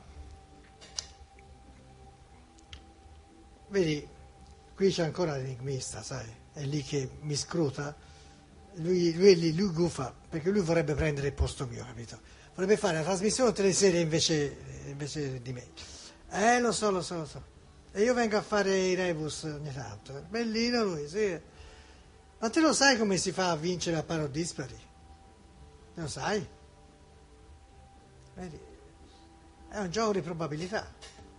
vedi, qui c'è ancora l'enigmista, sai, è lì che mi scruta, lui gufa, perché lui vorrebbe prendere il posto mio, capito? Vorrebbe fare la trasmissione tutte le sere invece di me. Lo so. E io vengo a fare i rebus ogni tanto. Bellino lui, sì. Ma te lo sai come si fa a vincere a paro dispari? Lo sai? Vedi? È un gioco di probabilità.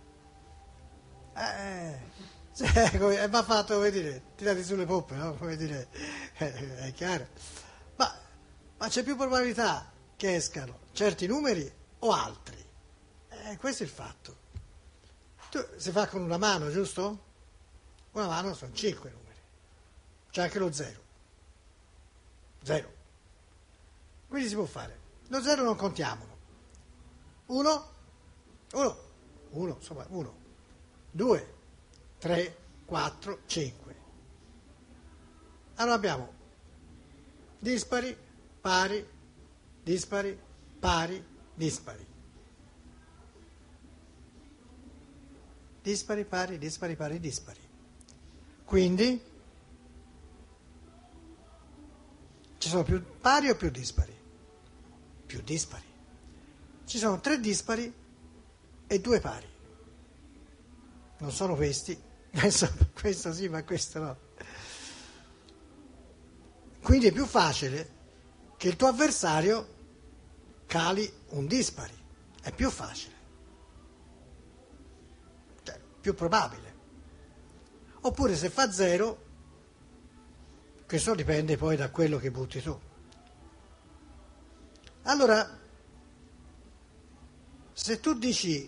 Va fatto, come dire, tirati sulle poppe, no? Come dire, è chiaro. Ma c'è più probabilità che escano certi numeri o altri. Questo è il fatto. Si fa con una mano, giusto? Una mano sono 5 numeri. C'è anche lo 0. Quindi si può fare. Lo 0 non contiamolo. 1, 2, 3, 4, 5. Allora abbiamo dispari, pari, dispari, pari, dispari. Dispari, pari, dispari, pari, dispari. Quindi ci sono più pari o più dispari? Più dispari. Ci sono 3 dispari e 2 pari. Non sono questi, questo sì, ma questo no. Quindi è più facile che il tuo avversario cali un dispari. È più facile. Cioè, più probabile. Oppure se fa 0, questo dipende poi da quello che butti tu. Allora, se tu dici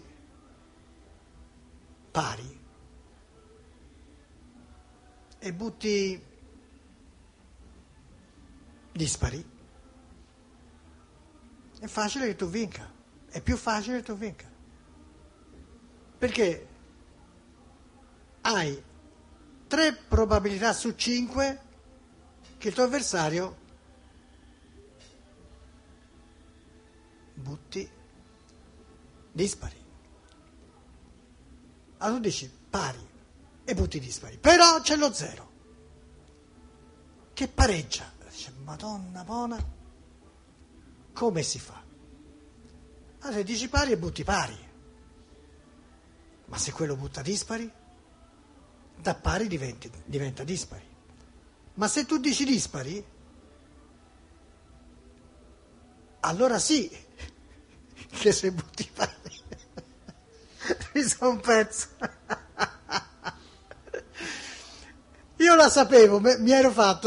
pari e butti dispari, è facile che tu vinca, è più facile che tu vinca, perché hai 3 probabilità su 5 che il tuo avversario butti dispari. Allora tu dici pari e butti dispari, però c'è lo 0 che pareggia. Dice, Madonna buona, come si fa? Allora dici pari e butti pari, ma se quello butta dispari, da pari diventa dispari. Ma se tu dici dispari, allora sì che se butti pari mi sono un pezzo. Io la sapevo, mi ero fatto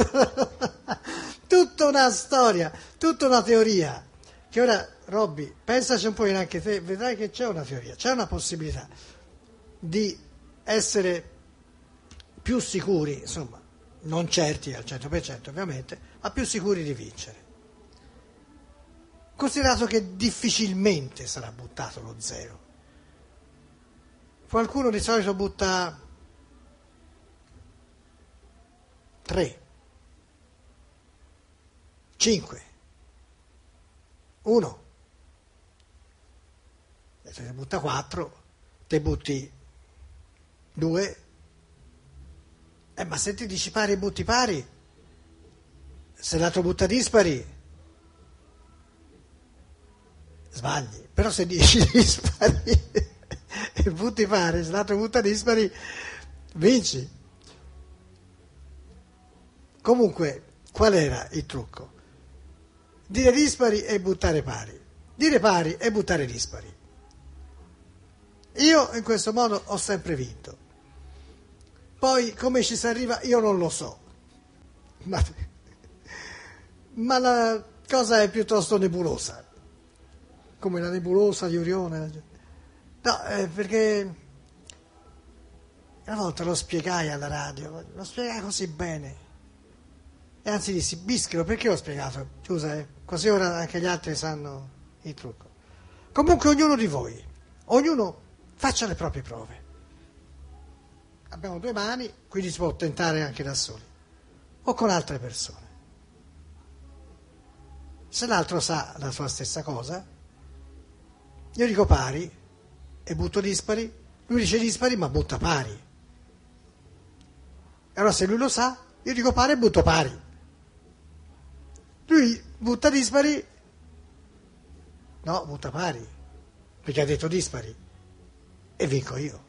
tutta una storia, tutta una teoria, che ora, Robby, pensaci un po' anche te, vedrai che c'è una teoria, c'è una possibilità di essere più sicuri, insomma, non certi al 100% ovviamente, ma più sicuri di vincere. Considerato che difficilmente sarà buttato lo 0. Qualcuno di solito butta 3, 5, 1, te ne butta 4, te butti 2, ma se ti dici pari e butti pari, se l'altro butta dispari, sbagli, però se dici dispari e butti pari, se l'altro butta dispari, vinci. Comunque, qual era il trucco? Dire dispari e buttare pari. Dire pari e buttare dispari. Io in questo modo ho sempre vinto. Poi come ci si arriva io non lo so. Ma la cosa è piuttosto nebulosa. Come la nebulosa di Orione. No, perché una volta lo spiegai alla radio, lo spiegai così bene. E anzi dissi, Bischero, perché ho spiegato? Scusa, così ora anche gli altri sanno il trucco. Comunque ognuno di voi, ognuno faccia le proprie prove. Abbiamo 2 mani, quindi si può tentare anche da soli, o con altre persone. Se l'altro sa la sua stessa cosa, io dico pari e butto dispari, lui dice dispari ma butta pari. E allora se lui lo sa, io dico pari e butto pari. Lui butta dispari, no, butta pari, perché ha detto dispari, e vinco io.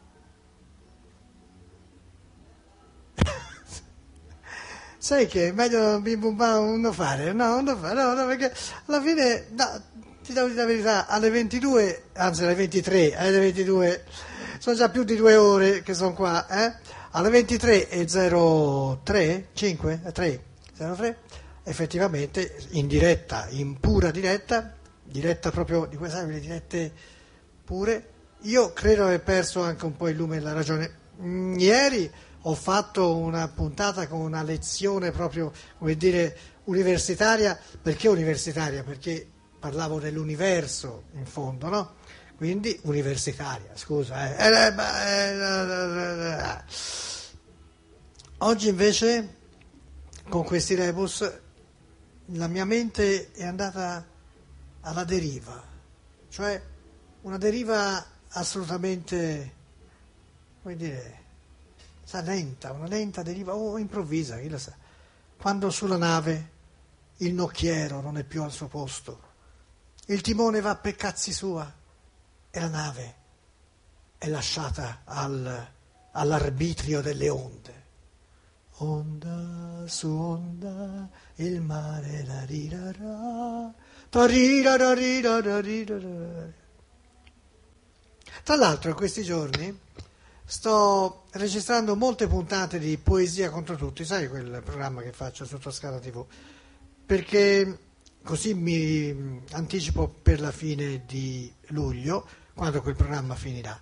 Sai che è meglio bim bum bam non fare, no, perché alla fine, no, ti devo dire la verità, alle 22, anzi alle 23, alle 22, sono già più di 2 ore che sono qua, alle 23:03, 5, 3, 03, effettivamente in diretta, in pura diretta proprio di queste, le dirette pure, io credo aver perso anche un po' il lume e la ragione. Ieri ho fatto una puntata con una lezione proprio, come dire, universitaria. Perché universitaria? Perché parlavo dell'universo in fondo, no? Quindi universitaria, scusa. Oggi invece con questi rebus la mia mente è andata alla deriva, cioè una deriva assolutamente, come dire, lenta, una lenta deriva o improvvisa, chi lo sa. Quando sulla nave il nocchiero non è più al suo posto, il timone va per cazzi sua e la nave è lasciata all'arbitrio delle onde. Onda su onda, il mare la rirarà, Tra l'altro in questi giorni sto registrando molte puntate di Poesia contro tutti, sai quel programma che faccio su Toscana TV, perché così mi anticipo per la fine di luglio, quando quel programma finirà,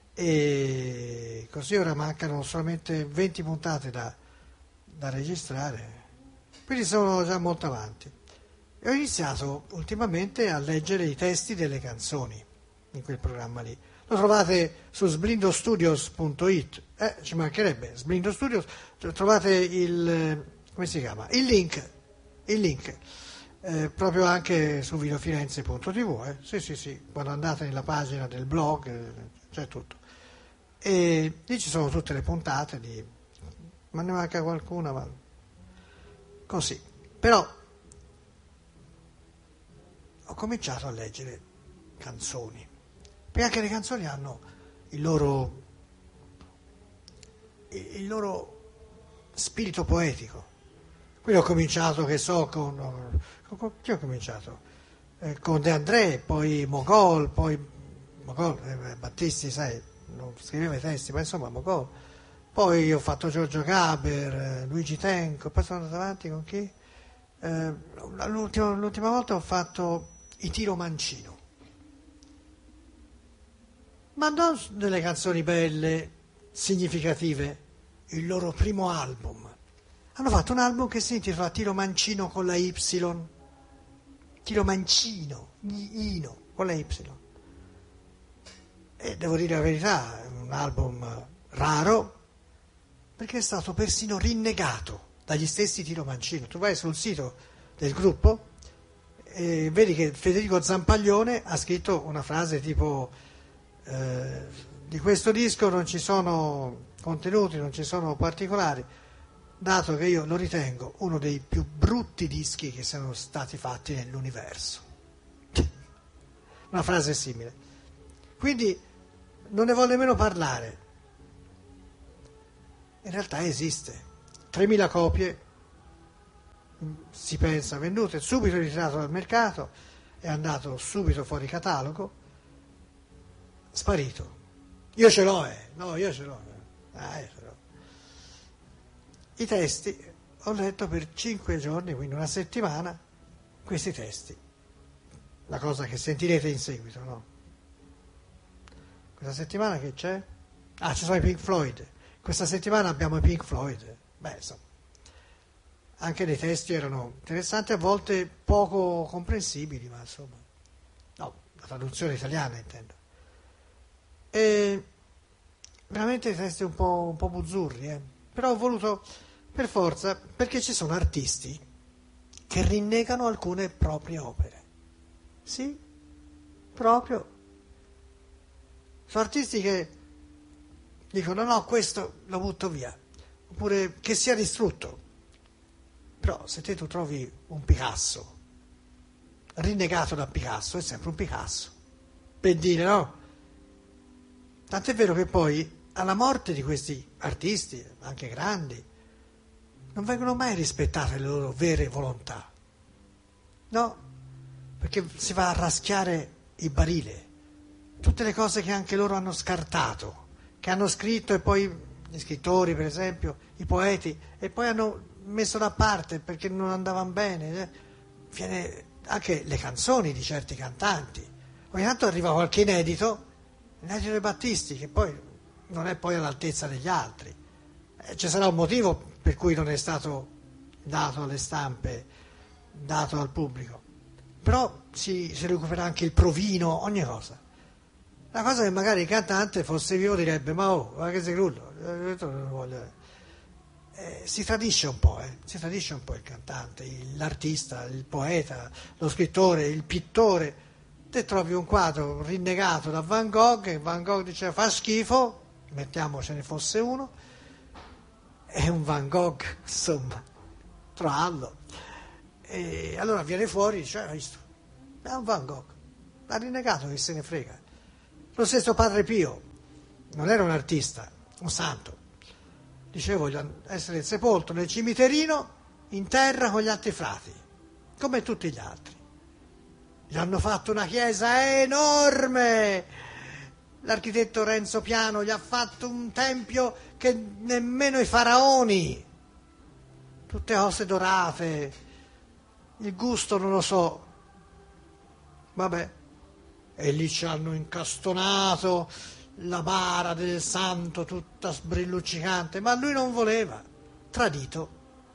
e così ora mancano solamente 20 puntate da registrare, quindi sono già molto avanti. E ho iniziato ultimamente a leggere i testi delle canzoni in quel programma lì. Lo trovate su sblindostudios.it, ci mancherebbe, Sblindo Studios, trovate come si chiama? Il link, proprio anche su vinofirenze.tv, sì, quando andate nella pagina del blog c'è tutto. E lì ci sono tutte le puntate, ma ne manca qualcuna, ma così. Però ho cominciato a leggere canzoni. Perché anche le canzoni hanno il loro il loro spirito poetico. Quindi ho cominciato, che so, chi ho cominciato? Con De André, poi Mogol, Battisti, sai, non scriveva i testi, ma insomma Mogol. Poi ho fatto Giorgio Gaber, Luigi Tenco, poi sono andato avanti con chi? L'ultima volta ho fatto i Tiro Mancino. Ma non delle canzoni belle, significative, il loro primo album. Hanno fatto un album che si intitola Tiro Mancino con la Y, Tiro Mancino, Ino, con la Y. E devo dire la verità, è un album raro, perché è stato persino rinnegato dagli stessi Tiro Mancino. Tu vai sul sito del gruppo e vedi che Federico Zampaglione ha scritto una frase tipo di questo disco non ci sono contenuti, non ci sono particolari, dato che io lo ritengo uno dei più brutti dischi che siano stati fatti nell'universo. Una frase simile. Quindi non ne voglio nemmeno parlare. In realtà esiste. 3.000 copie, si pensa, vendute, subito ritirato dal mercato, è andato subito fuori catalogo, sparito. Io ce l'ho, io ce l'ho. I testi, ho letto per 5 giorni, quindi una settimana, questi testi. La cosa che sentirete in seguito, no? Questa settimana che c'è? Ci sono i Pink Floyd. Questa settimana abbiamo i Pink Floyd. Beh, insomma, anche dei testi erano interessanti, a volte poco comprensibili, ma insomma, no, la traduzione italiana intendo. E veramente testi un po' buzzurri, però ho voluto per forza, perché ci sono artisti che rinnegano alcune proprie opere. Sì, proprio. Sono artisti che dicono no, questo lo butto via, oppure che sia distrutto. Però se tu trovi un Picasso rinnegato da Picasso, è sempre un Picasso, per dire, no? Tant'è vero che poi alla morte di questi artisti, anche grandi, non vengono mai rispettate le loro vere volontà. No, perché si va a raschiare il barile, tutte le cose che anche loro hanno scartato, che hanno scritto e poi gli scrittori, per esempio, i poeti, e poi hanno messo da parte perché non andavano bene. Viene anche le canzoni di certi cantanti. Ogni tanto arriva qualche inedito dei Battisti, che poi non è poi all'altezza degli altri. Ci sarà un motivo per cui non è stato dato alle stampe, dato al pubblico. Però si recupera anche il provino, ogni cosa. La cosa che magari il cantante fosse vivo direbbe ma che sei crullo, non voglio. Si tradisce un po', si tradisce un po' il cantante, l'artista, il poeta, lo scrittore, il pittore. Te trovi un quadro rinnegato da Van Gogh, e Van Gogh diceva fa schifo, mettiamo ce ne fosse uno, è un Van Gogh, insomma, trovarlo. E allora viene fuori e dice, hai visto, è un Van Gogh, l'ha rinnegato, che se ne frega. Lo stesso Padre Pio, non era un artista, un santo, diceva voglio essere sepolto nel cimiterino in terra con gli altri frati, come tutti gli altri. Gli hanno fatto una chiesa enorme, l'architetto Renzo Piano gli ha fatto un tempio che nemmeno i faraoni, tutte cose dorate, il gusto non lo so, vabbè, e lì ci hanno incastonato la bara del santo tutta sbrilluccicante, ma lui non voleva, tradito.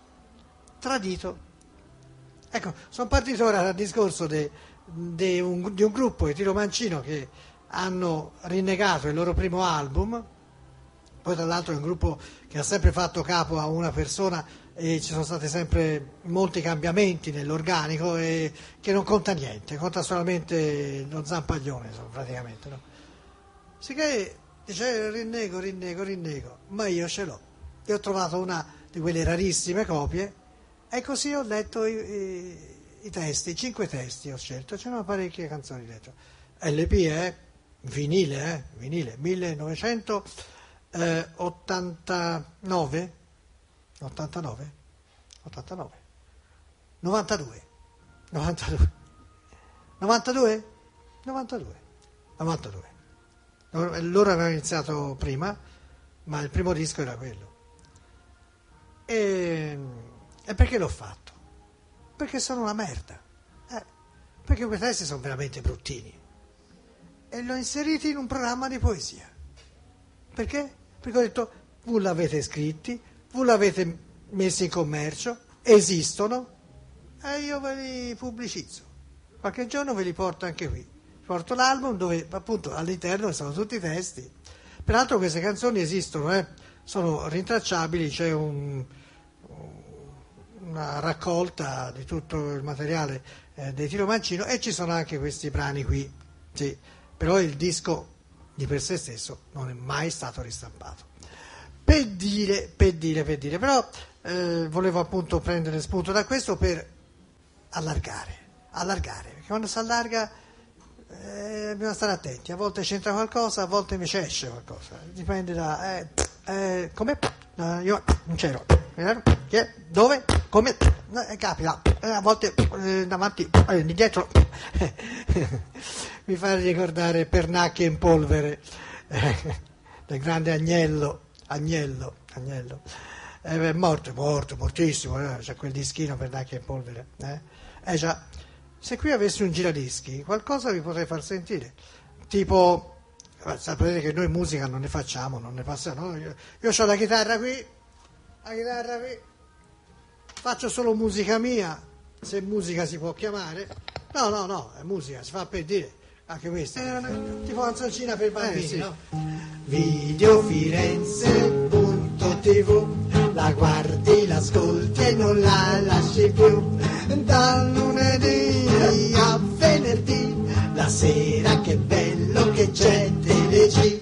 Ecco, sono partito ora dal discorso di un gruppo di Tiro Mancino che hanno rinnegato il loro primo album, poi tra l'altro è un gruppo che ha sempre fatto capo a una persona e ci sono stati sempre molti cambiamenti nell'organico e che non conta niente, conta solamente lo Zampaglione praticamente, no? Sicché dice rinnego, ma io ce l'ho, e ho trovato una di quelle rarissime copie e così ho letto i testi, 5 testi ho scelto, c'erano parecchie canzoni dentro. LP, vinile, 1900 89? 89? 89? 92? 92? 92? 92? 92. Loro avevano iniziato prima, ma il primo disco era quello. E perché l'ho fatto? Perché sono una merda. Perché quei testi sono veramente bruttini. E li ho inseriti in un programma di poesia. Perché? Perché ho detto, voi l'avete scritti, voi l'avete messi in commercio, esistono, e io ve li pubblicizzo. Qualche giorno ve li porto anche qui. Porto l'album dove appunto all'interno sono tutti i testi. Peraltro queste canzoni esistono, sono rintracciabili, c'è una raccolta di tutto il materiale dei Tiro Mancino e ci sono anche questi brani qui, sì. Però il disco di per sé stesso non è mai stato ristampato. Per dire, però volevo appunto prendere spunto da questo per allargare, perché quando si allarga bisogna stare attenti, a volte c'entra qualcosa, a volte invece esce qualcosa, dipende da come io non c'ero, dove, come, capita, a volte davanti, dietro, mi fa ricordare Pernacchio in polvere del grande Agnello, è mortissimo, c'è quel dischino Pernacchio in polvere, già. Se qui avessi un giradischi, qualcosa vi potrei far sentire. Tipo, sapete che noi musica non ne facciamo, non ne passiamo. No? Io ho la chitarra qui, faccio solo musica mia, se musica si può chiamare. No, è musica, si fa per dire. Anche questa. Tipo canzoncina per bambini, sì. No? Videofirenze.tv, la guardi, l'ascolti e non la lasci più. Dal lunedì a venerdì, la sera che bello che c'è TeleG.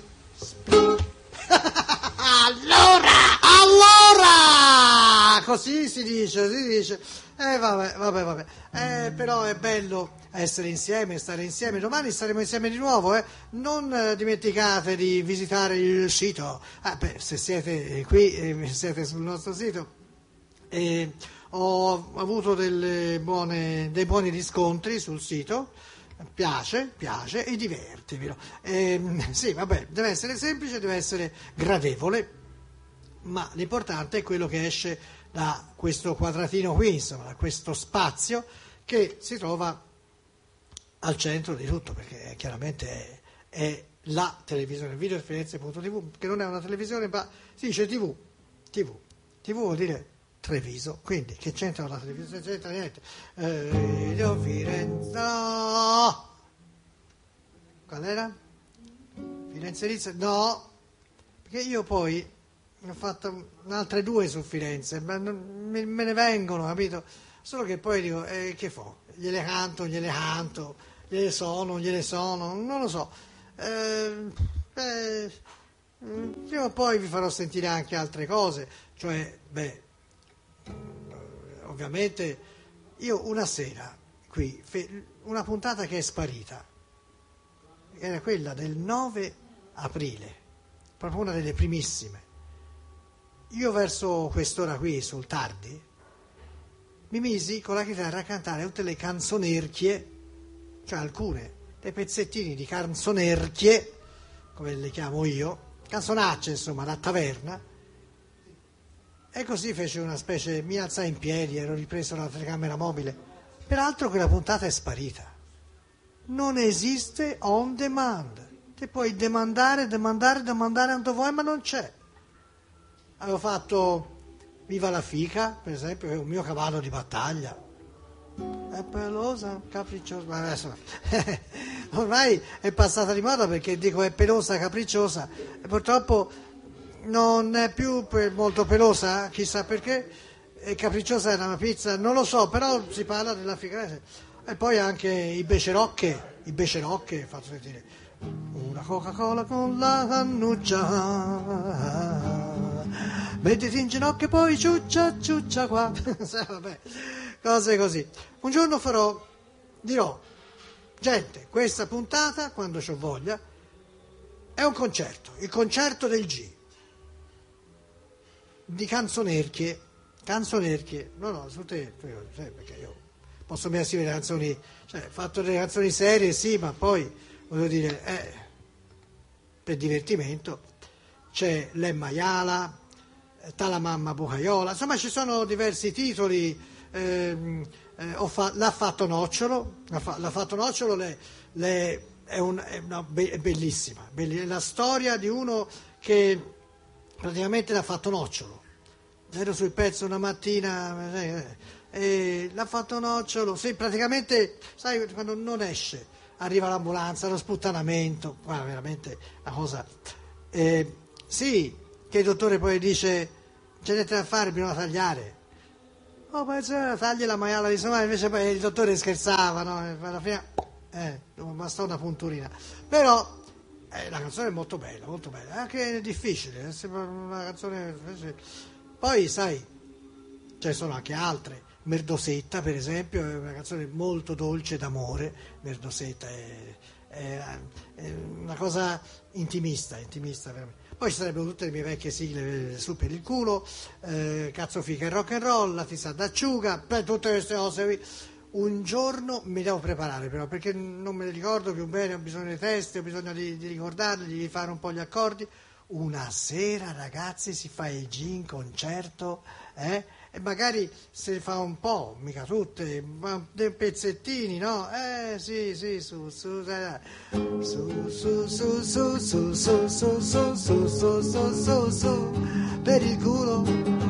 Allora, così si dice. Vabbè. Però è bello essere insieme, stare insieme. Domani staremo insieme di nuovo, Non dimenticate di visitare il sito. Se siete qui, siete sul nostro sito. Ho avuto dei buoni riscontri sul sito, piace e divertimi. Sì, vabbè, deve essere semplice, deve essere gradevole, ma l'importante è quello che esce da questo quadratino qui, insomma, da questo spazio che si trova al centro di tutto, perché chiaramente è la televisione, videofirenze.tv, che non è una televisione, ma si dice TV vuol dire Treviso, quindi che c'entra la televisione? C'entra niente. Firenze, no! Qual era? Firenze Rizza? No, perché io poi ne ho fatto altre 2 su Firenze, ma me ne vengono, capito? Solo che poi dico, che fo? Gliele canto, gliele sono, non lo so. Prima o poi vi farò sentire anche altre cose, cioè, ovviamente io una sera qui, una puntata che è sparita, era quella del 9 aprile, proprio una delle primissime. Io verso quest'ora qui, sul tardi, mi misi con la chitarra a cantare tutte le canzonerchie, cioè alcune dei pezzettini di canzonerchie, come le chiamo io, canzonacce insomma, da taverna. E così fece una specie, mi alzai in piedi, ero ripreso dalla telecamera mobile. Peraltro quella puntata è sparita. Non esiste on demand. Ti puoi demandare quanto vuoi, ma non c'è. Avevo fatto Viva la fica, per esempio, che è un mio cavallo di battaglia. È pelosa, capricciosa. Adesso, ormai è passata di moda perché dico è pelosa, capricciosa. E purtroppo non è più molto pelosa, chissà perché, e capricciosa era una pizza, non lo so, però si parla della figa. E poi anche i becerocche, faccio sentire una Coca-Cola con la cannuccia, mettiti in ginocchio e poi ciuccia qua. Vabbè, cose così. Un giorno dirò, gente, questa puntata, quando c'ho voglia, è un concerto, il concerto del G. di canzonerchie, no, su te, perché io posso mica scrivere canzoni, cioè, ho fatto delle canzoni serie, sì, ma poi, voglio dire, per divertimento, c'è Lemma Yala, Talamamma Bucaiola, insomma ci sono diversi titoli, L'ha fatto Nocciolo, è bellissima, è la storia di uno che praticamente l'ha fatto Nocciolo. Ero sul pezzo una mattina e l'ha fatto Nocciolo, sì, praticamente, sai, quando non esce, arriva l'ambulanza, lo sputtanamento, guarda, veramente una cosa, sì, che il dottore poi dice, c'è niente da fare, bisogna tagliare. Oh, poi tagli la maiala di somale, invece poi il dottore scherzava, no? Alla fine, non bastò una punturina. Però la canzone è molto bella, anche è difficile, sembra una canzone. Poi, sai, ce ne sono anche altre. Merdosetta, per esempio, è una canzone molto dolce d'amore. Merdosetta è una cosa intimista veramente. Poi ci sarebbero tutte le mie vecchie sigle su per il culo, Cazzo fica e rock and roll, La tizza d'acciuga, tutte queste cose qui. Un giorno mi devo preparare però, perché non me le ricordo più bene, ho bisogno di testi, ho bisogno di ricordarli, di fare un po' gli accordi. Una sera, ragazzi, si fa il gin concerto, e magari se ne fa un po', mica tutte, ma dei pezzettini, no? Sì, su, per il culo,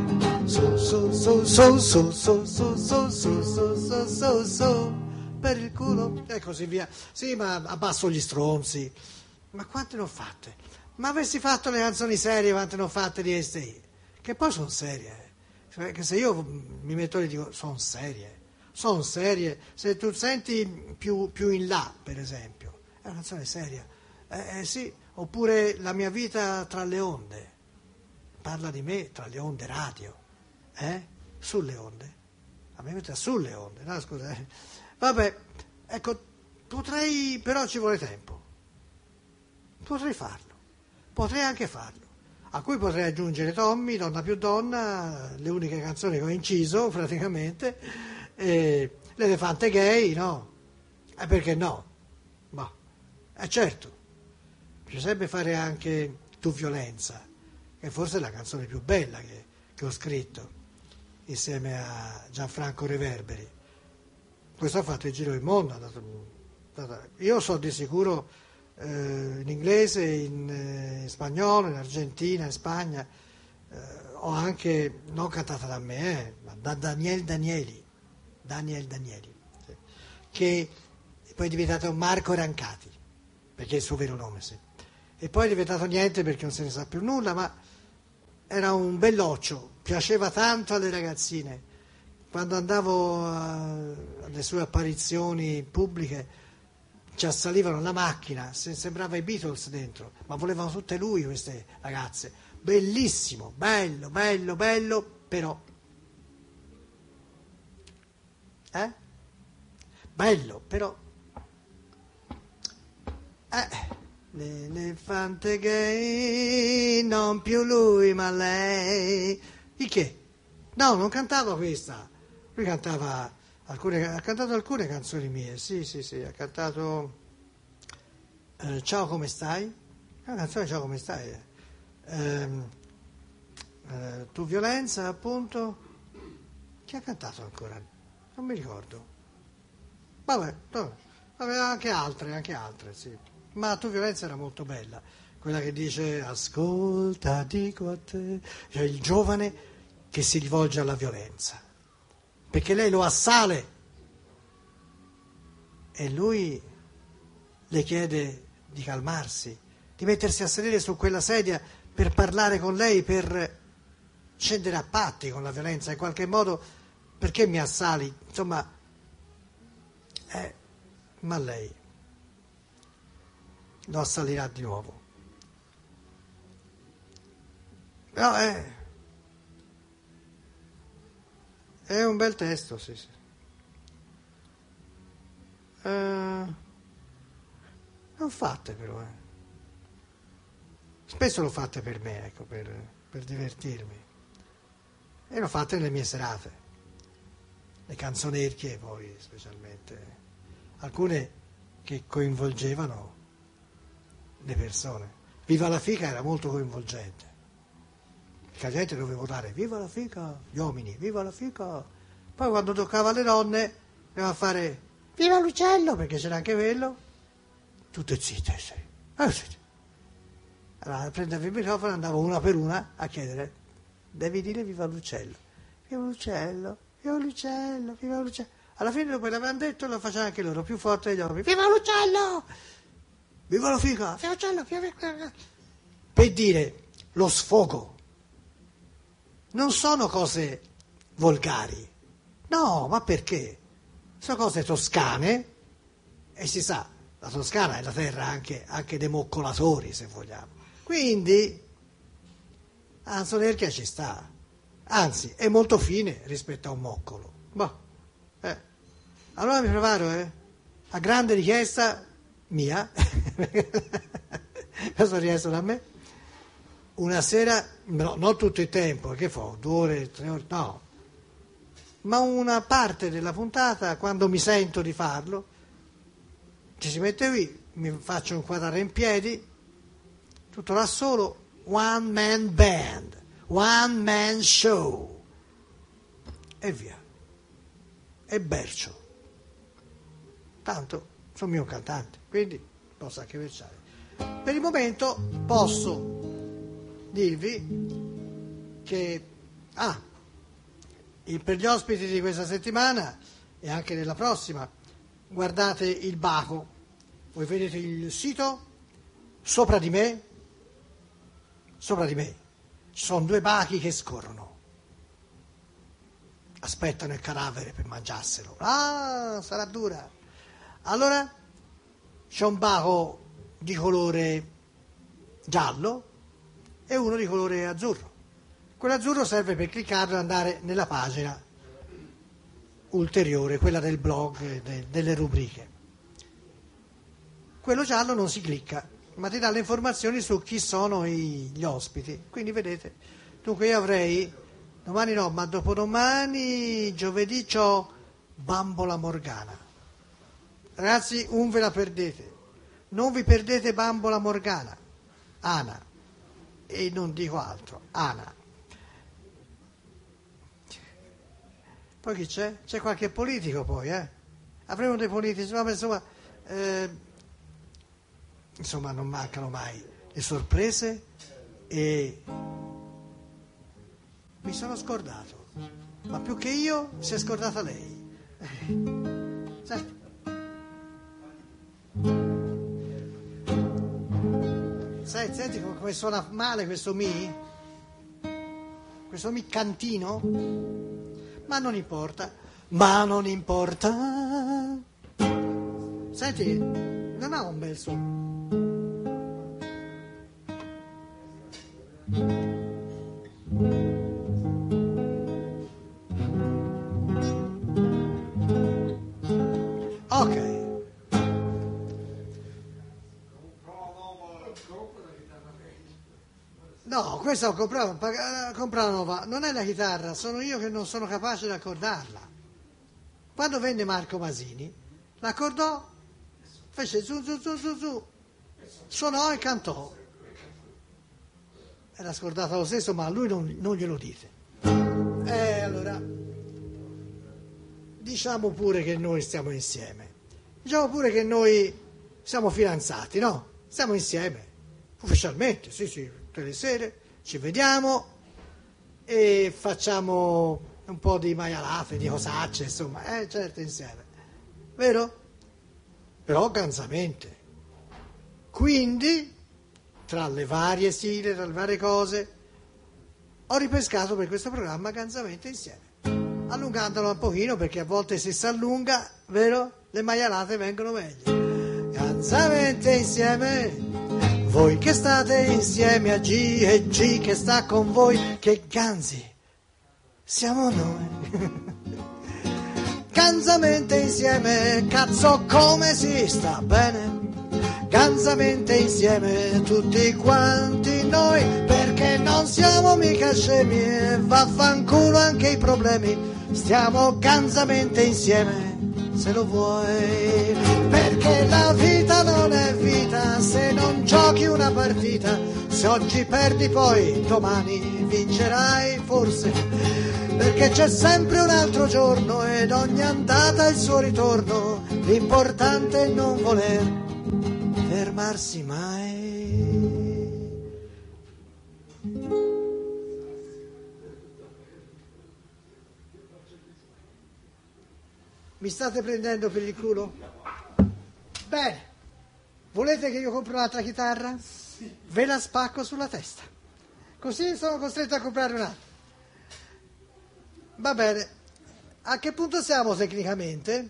per il culo, e così via. Sì, ma abbasso gli stronzi. Ma quante ne ho fatte? Ma avessi fatto le canzoni serie, quante ne ho fatte di STI? Che poi sono serie, Cioè, che se io mi metto lì e dico, sono serie. Se tu senti più in là, per esempio, è una canzone seria. Sì, oppure La mia vita tra le onde, parla di me tra le onde radio, sulle onde, la mia vita sulle onde, no scusa, Vabbè, ecco, però ci vuole tempo, potrei anche farlo, a cui potrei aggiungere Tommy, Donna più donna, le uniche canzoni che ho inciso praticamente, L'elefante gay, no? Perché no? Ma certo, bisognerebbe fare anche Tu violenza, che forse è la canzone più bella che ho scritto insieme a Gianfranco Reverberi. Questo ha fatto il giro del mondo, io so di sicuro in inglese, in spagnolo, in Argentina, in Spagna, ho anche, non cantata da me, ma da Daniel Danieli, sì, che poi è diventato Marco Rancati, perché è il suo vero nome, sì. E poi è diventato niente perché non se ne sa più nulla, ma era un belloccio, piaceva tanto alle ragazzine. Quando andavo alle sue apparizioni pubbliche ci assalivano alla macchina, sembrava i Beatles dentro, ma volevano tutte lui queste ragazze. Bellissimo, bello, però bello, però l'elefante gay, non più lui ma lei. Di che? No, non cantava questa, lui cantava ha cantato alcune canzoni mie, sì, ha cantato Ciao come stai? È una canzone Ciao come stai? Tu violenza, appunto. Chi ha cantato ancora? Non mi ricordo. Vabbè, anche altre, sì. Ma Tu violenza era molto bella, quella che dice ascolta, dico a te, cioè il giovane che si rivolge alla violenza, perché lei lo assale e lui le chiede di calmarsi, di mettersi a sedere su quella sedia per parlare con lei, per scendere a patti con la violenza in qualche modo. Perché mi assali? Insomma, ma lei lo assalirà di nuovo. Però è un bel testo, sì. Non fatte però, Spesso lo fate per me, ecco, per divertirmi. e l'ho fatta nelle mie serate, le canzonerchie poi specialmente, alcune che coinvolgevano le persone. Viva la fica era molto coinvolgente, perché la gente doveva votare viva la fica, gli uomini, viva la fica, poi quando toccava alle donne doveva fare viva l'uccello, perché c'era anche quello, tutte zitte, sì. Allora prendevo il microfono, andavo una per una a chiedere, devi dire viva l'uccello, viva l'uccello, viva l'uccello, viva l'uccello. Alla fine dopo l'avevano detto, lo facevano anche loro, più forte degli uomini, viva l'uccello, viva la figa, viva l'uccello, viva l'uccello. Per dire lo sfogo. Non sono cose volgari, no, ma perché? Sono cose toscane, e si sa, la Toscana è la terra anche dei moccolatori, se vogliamo. Quindi la canzonerchia ci sta, anzi è molto fine rispetto a un moccolo. Allora mi preparo, a grande richiesta mia, questo richiesto da me, una sera, no, non tutto il tempo, che fa, 2 ore, 3 ore, no, ma una parte della puntata, quando mi sento di farlo, ci si mette qui, mi faccio inquadrare in piedi, tutto da solo, one man band, one man show, e via, e bercio. Tanto sono mio cantante, quindi posso anche verciare. Per il momento posso dirvi che per gli ospiti di questa settimana e anche della prossima, guardate il baco, voi vedete il sito, sopra di me ci sono 2 bachi che scorrono, aspettano il cadavere per mangiarselo. Sarà dura. Allora c'è un baco di colore giallo e uno di colore azzurro. Quello azzurro serve per cliccarlo e andare nella pagina ulteriore, quella del blog, delle rubriche. Quello giallo non si clicca, ma ti dà le informazioni su chi sono gli ospiti. Quindi vedete, dunque io avrei, domani no, ma dopodomani, giovedì, c'ho Bambola Morgana. Ragazzi, non ve la perdete, non vi perdete Bambola Morgana, Ana, e non dico altro, Ana. Poi chi c'è? C'è qualche politico poi, avremo dei politici, ma insomma non mancano mai le sorprese e mi sono scordato, ma più che io si è scordata lei. Senti. Senti come suona male questo mi cantino, ma non importa, senti, non ha un bel suono. Ok. No, questa ho comprato nuova, non è la chitarra, sono io che non sono capace di accordarla. Quando venne Marco Masini, l'accordò, fece zu, suonò e cantò. Era scordata lo stesso, ma a lui non glielo dite. Allora, diciamo pure che noi stiamo insieme, diciamo pure che noi siamo fidanzati, no? Stiamo insieme, ufficialmente, sì. Tutte le sere ci vediamo e facciamo un po' di maialate, di cosacce, insomma, certo insieme, vero? Però ganzamente. Quindi, tra le varie sigle, tra le varie cose, ho ripescato per questo programma Ganzamente insieme, allungandolo un pochino perché a volte se si allunga, vero? Le maialate vengono meglio. Ganzamente insieme. Voi che state insieme a G e G che sta con voi, che ganzi siamo noi. Ganzamente insieme, cazzo come si sta bene. Ganzamente insieme tutti quanti noi, perché non siamo mica scemi e vaffanculo anche i problemi, stiamo ganzamente insieme se lo vuoi, perché la vita non è vita se non giochi una partita, se oggi perdi poi domani vincerai forse, perché c'è sempre un altro giorno ed ogni andata ha il suo ritorno, l'importante è non voler fermarsi mai. Mi state prendendo per il culo? Bene, volete che io compri un'altra chitarra? Sì. Ve la spacco sulla testa, così sono costretto a comprare un'altra. Va bene, a che punto siamo tecnicamente?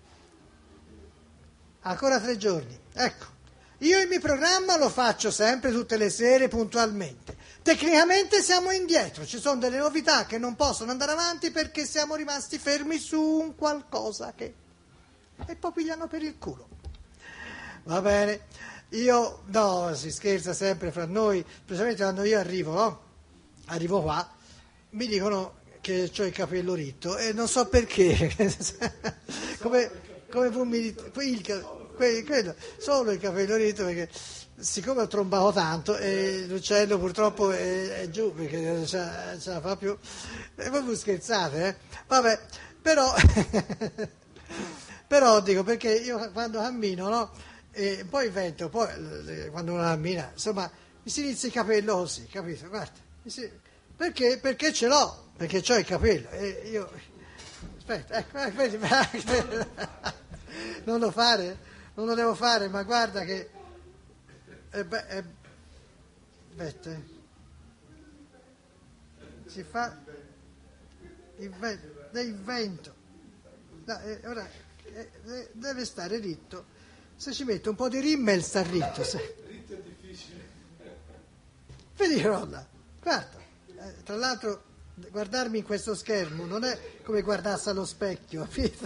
Ancora 3 giorni, ecco. Io il mio programma lo faccio sempre tutte le sere puntualmente. Tecnicamente siamo indietro, ci sono delle novità che non possono andare avanti perché siamo rimasti fermi su un qualcosa che... e poi pigliano per il culo. Va bene, no, si scherza sempre fra noi, specialmente quando io arrivo, no? Arrivo qua, mi dicono che ho il capello ritto e non so perché, come fu quello, solo il capello ritto perché... Siccome ho trombato tanto e l'uccello purtroppo è giù perché non ce la fa più, e voi scherzate, vabbè, però dico perché io quando cammino, no? E poi il vento, poi quando uno cammina, insomma, mi si inizia il capello così, capito? Guarda, perché ce l'ho, perché c'ho il capello e io, aspetta, non lo devo fare, ma guarda che si fa il vento, no, ora deve stare ritto, se ci metto un po' di rimmel sta ritto, ritto è difficile, vedi Rolla, guarda, tra l'altro guardarmi in questo schermo non è come guardarsi allo specchio, capito?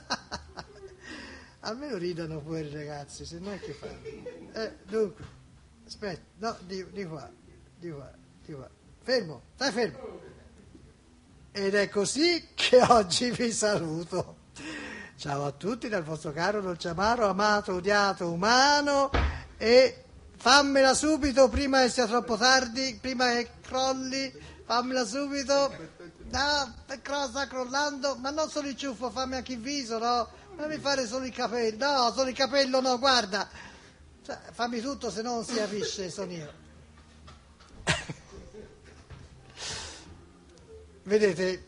Almeno ridano poi i ragazzi, se no che fanno? Dunque, aspetta, no, di qua, fermo, stai fermo. Ed è così che oggi vi saluto. Ciao a tutti dal vostro caro dolce amaro, amato, odiato, umano, e fammela subito, prima che sia troppo tardi, prima che crolli, fammela subito. No, sta crollando, ma non solo il ciuffo, fammi anche il viso, no? Fammi fare solo il capello, no, solo il capello no, guarda, cioè, fammi tutto, se no non si capisce, sono io. Vedete,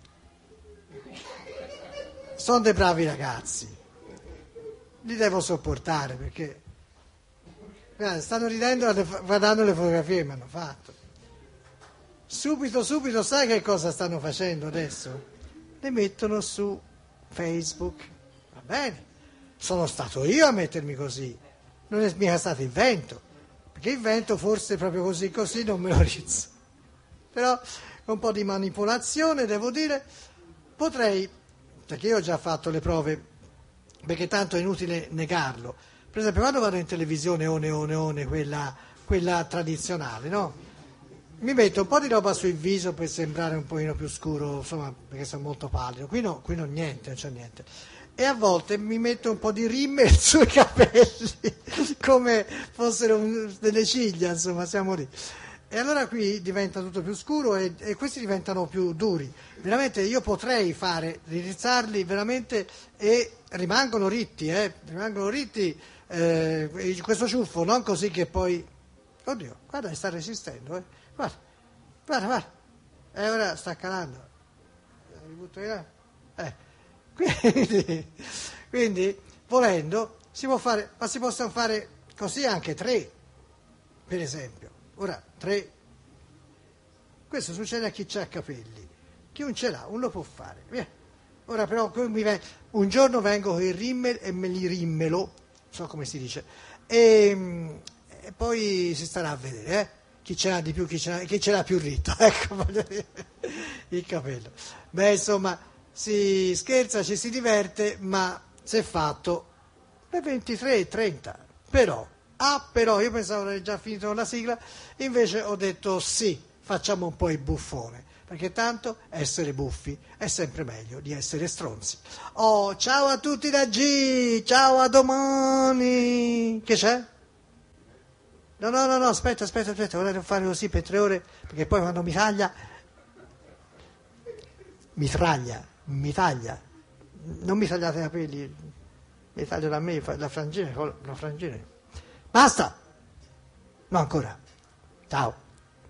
sono dei bravi ragazzi, li devo sopportare perché guarda, stanno ridendo guardando le fotografie che mi hanno fatto. Subito, sai che cosa stanno facendo adesso? Le mettono su Facebook. Bene, sono stato io a mettermi così, non è mica stato il vento, perché il vento forse proprio così non me lo rizzo, però con un po' di manipolazione devo dire potrei, perché io ho già fatto le prove, perché tanto è inutile negarlo, per esempio quando vado in televisione quella tradizionale, no? Mi metto un po' di roba sul viso per sembrare un pochino più scuro, insomma, perché sono molto pallido, qui non niente, non c'è niente. E a volte mi metto un po' di rimmel sui capelli, come fossero delle ciglia, insomma, siamo lì. E allora qui diventa tutto più scuro e questi diventano più duri. Veramente io potrei ririzzarli veramente e rimangono ritti, questo ciuffo, non così che poi... Oddio, guarda, sta resistendo, guarda. E ora sta calando. Mi butto via. Quindi, volendo, si può fare, ma si possono fare così anche 3, per esempio. Ora, 3. Questo succede a chi ha capelli. Chi non ce l'ha, uno lo può fare. Via. Ora però, un giorno vengo con il rimmel e me li rimmelo, non so come si dice, e poi si starà a vedere, chi ce l'ha di più, chi ce l'ha più ritto, ecco, voglio dire, il capello. Beh, insomma... Si scherza, ci si diverte, ma se fatto per 23:30. Però io pensavo di aver già finito la sigla, invece ho detto sì, facciamo un po' il buffone, perché tanto essere buffi è sempre meglio di essere stronzi. Oh, ciao a tutti da G, ciao, a domani. Che c'è? No, aspetta, vorrei fare così per 3 ore, perché poi quando mi taglia, non mi tagliate i capelli, mi taglio da me, la frangina. Basta! No, ancora. Ciao.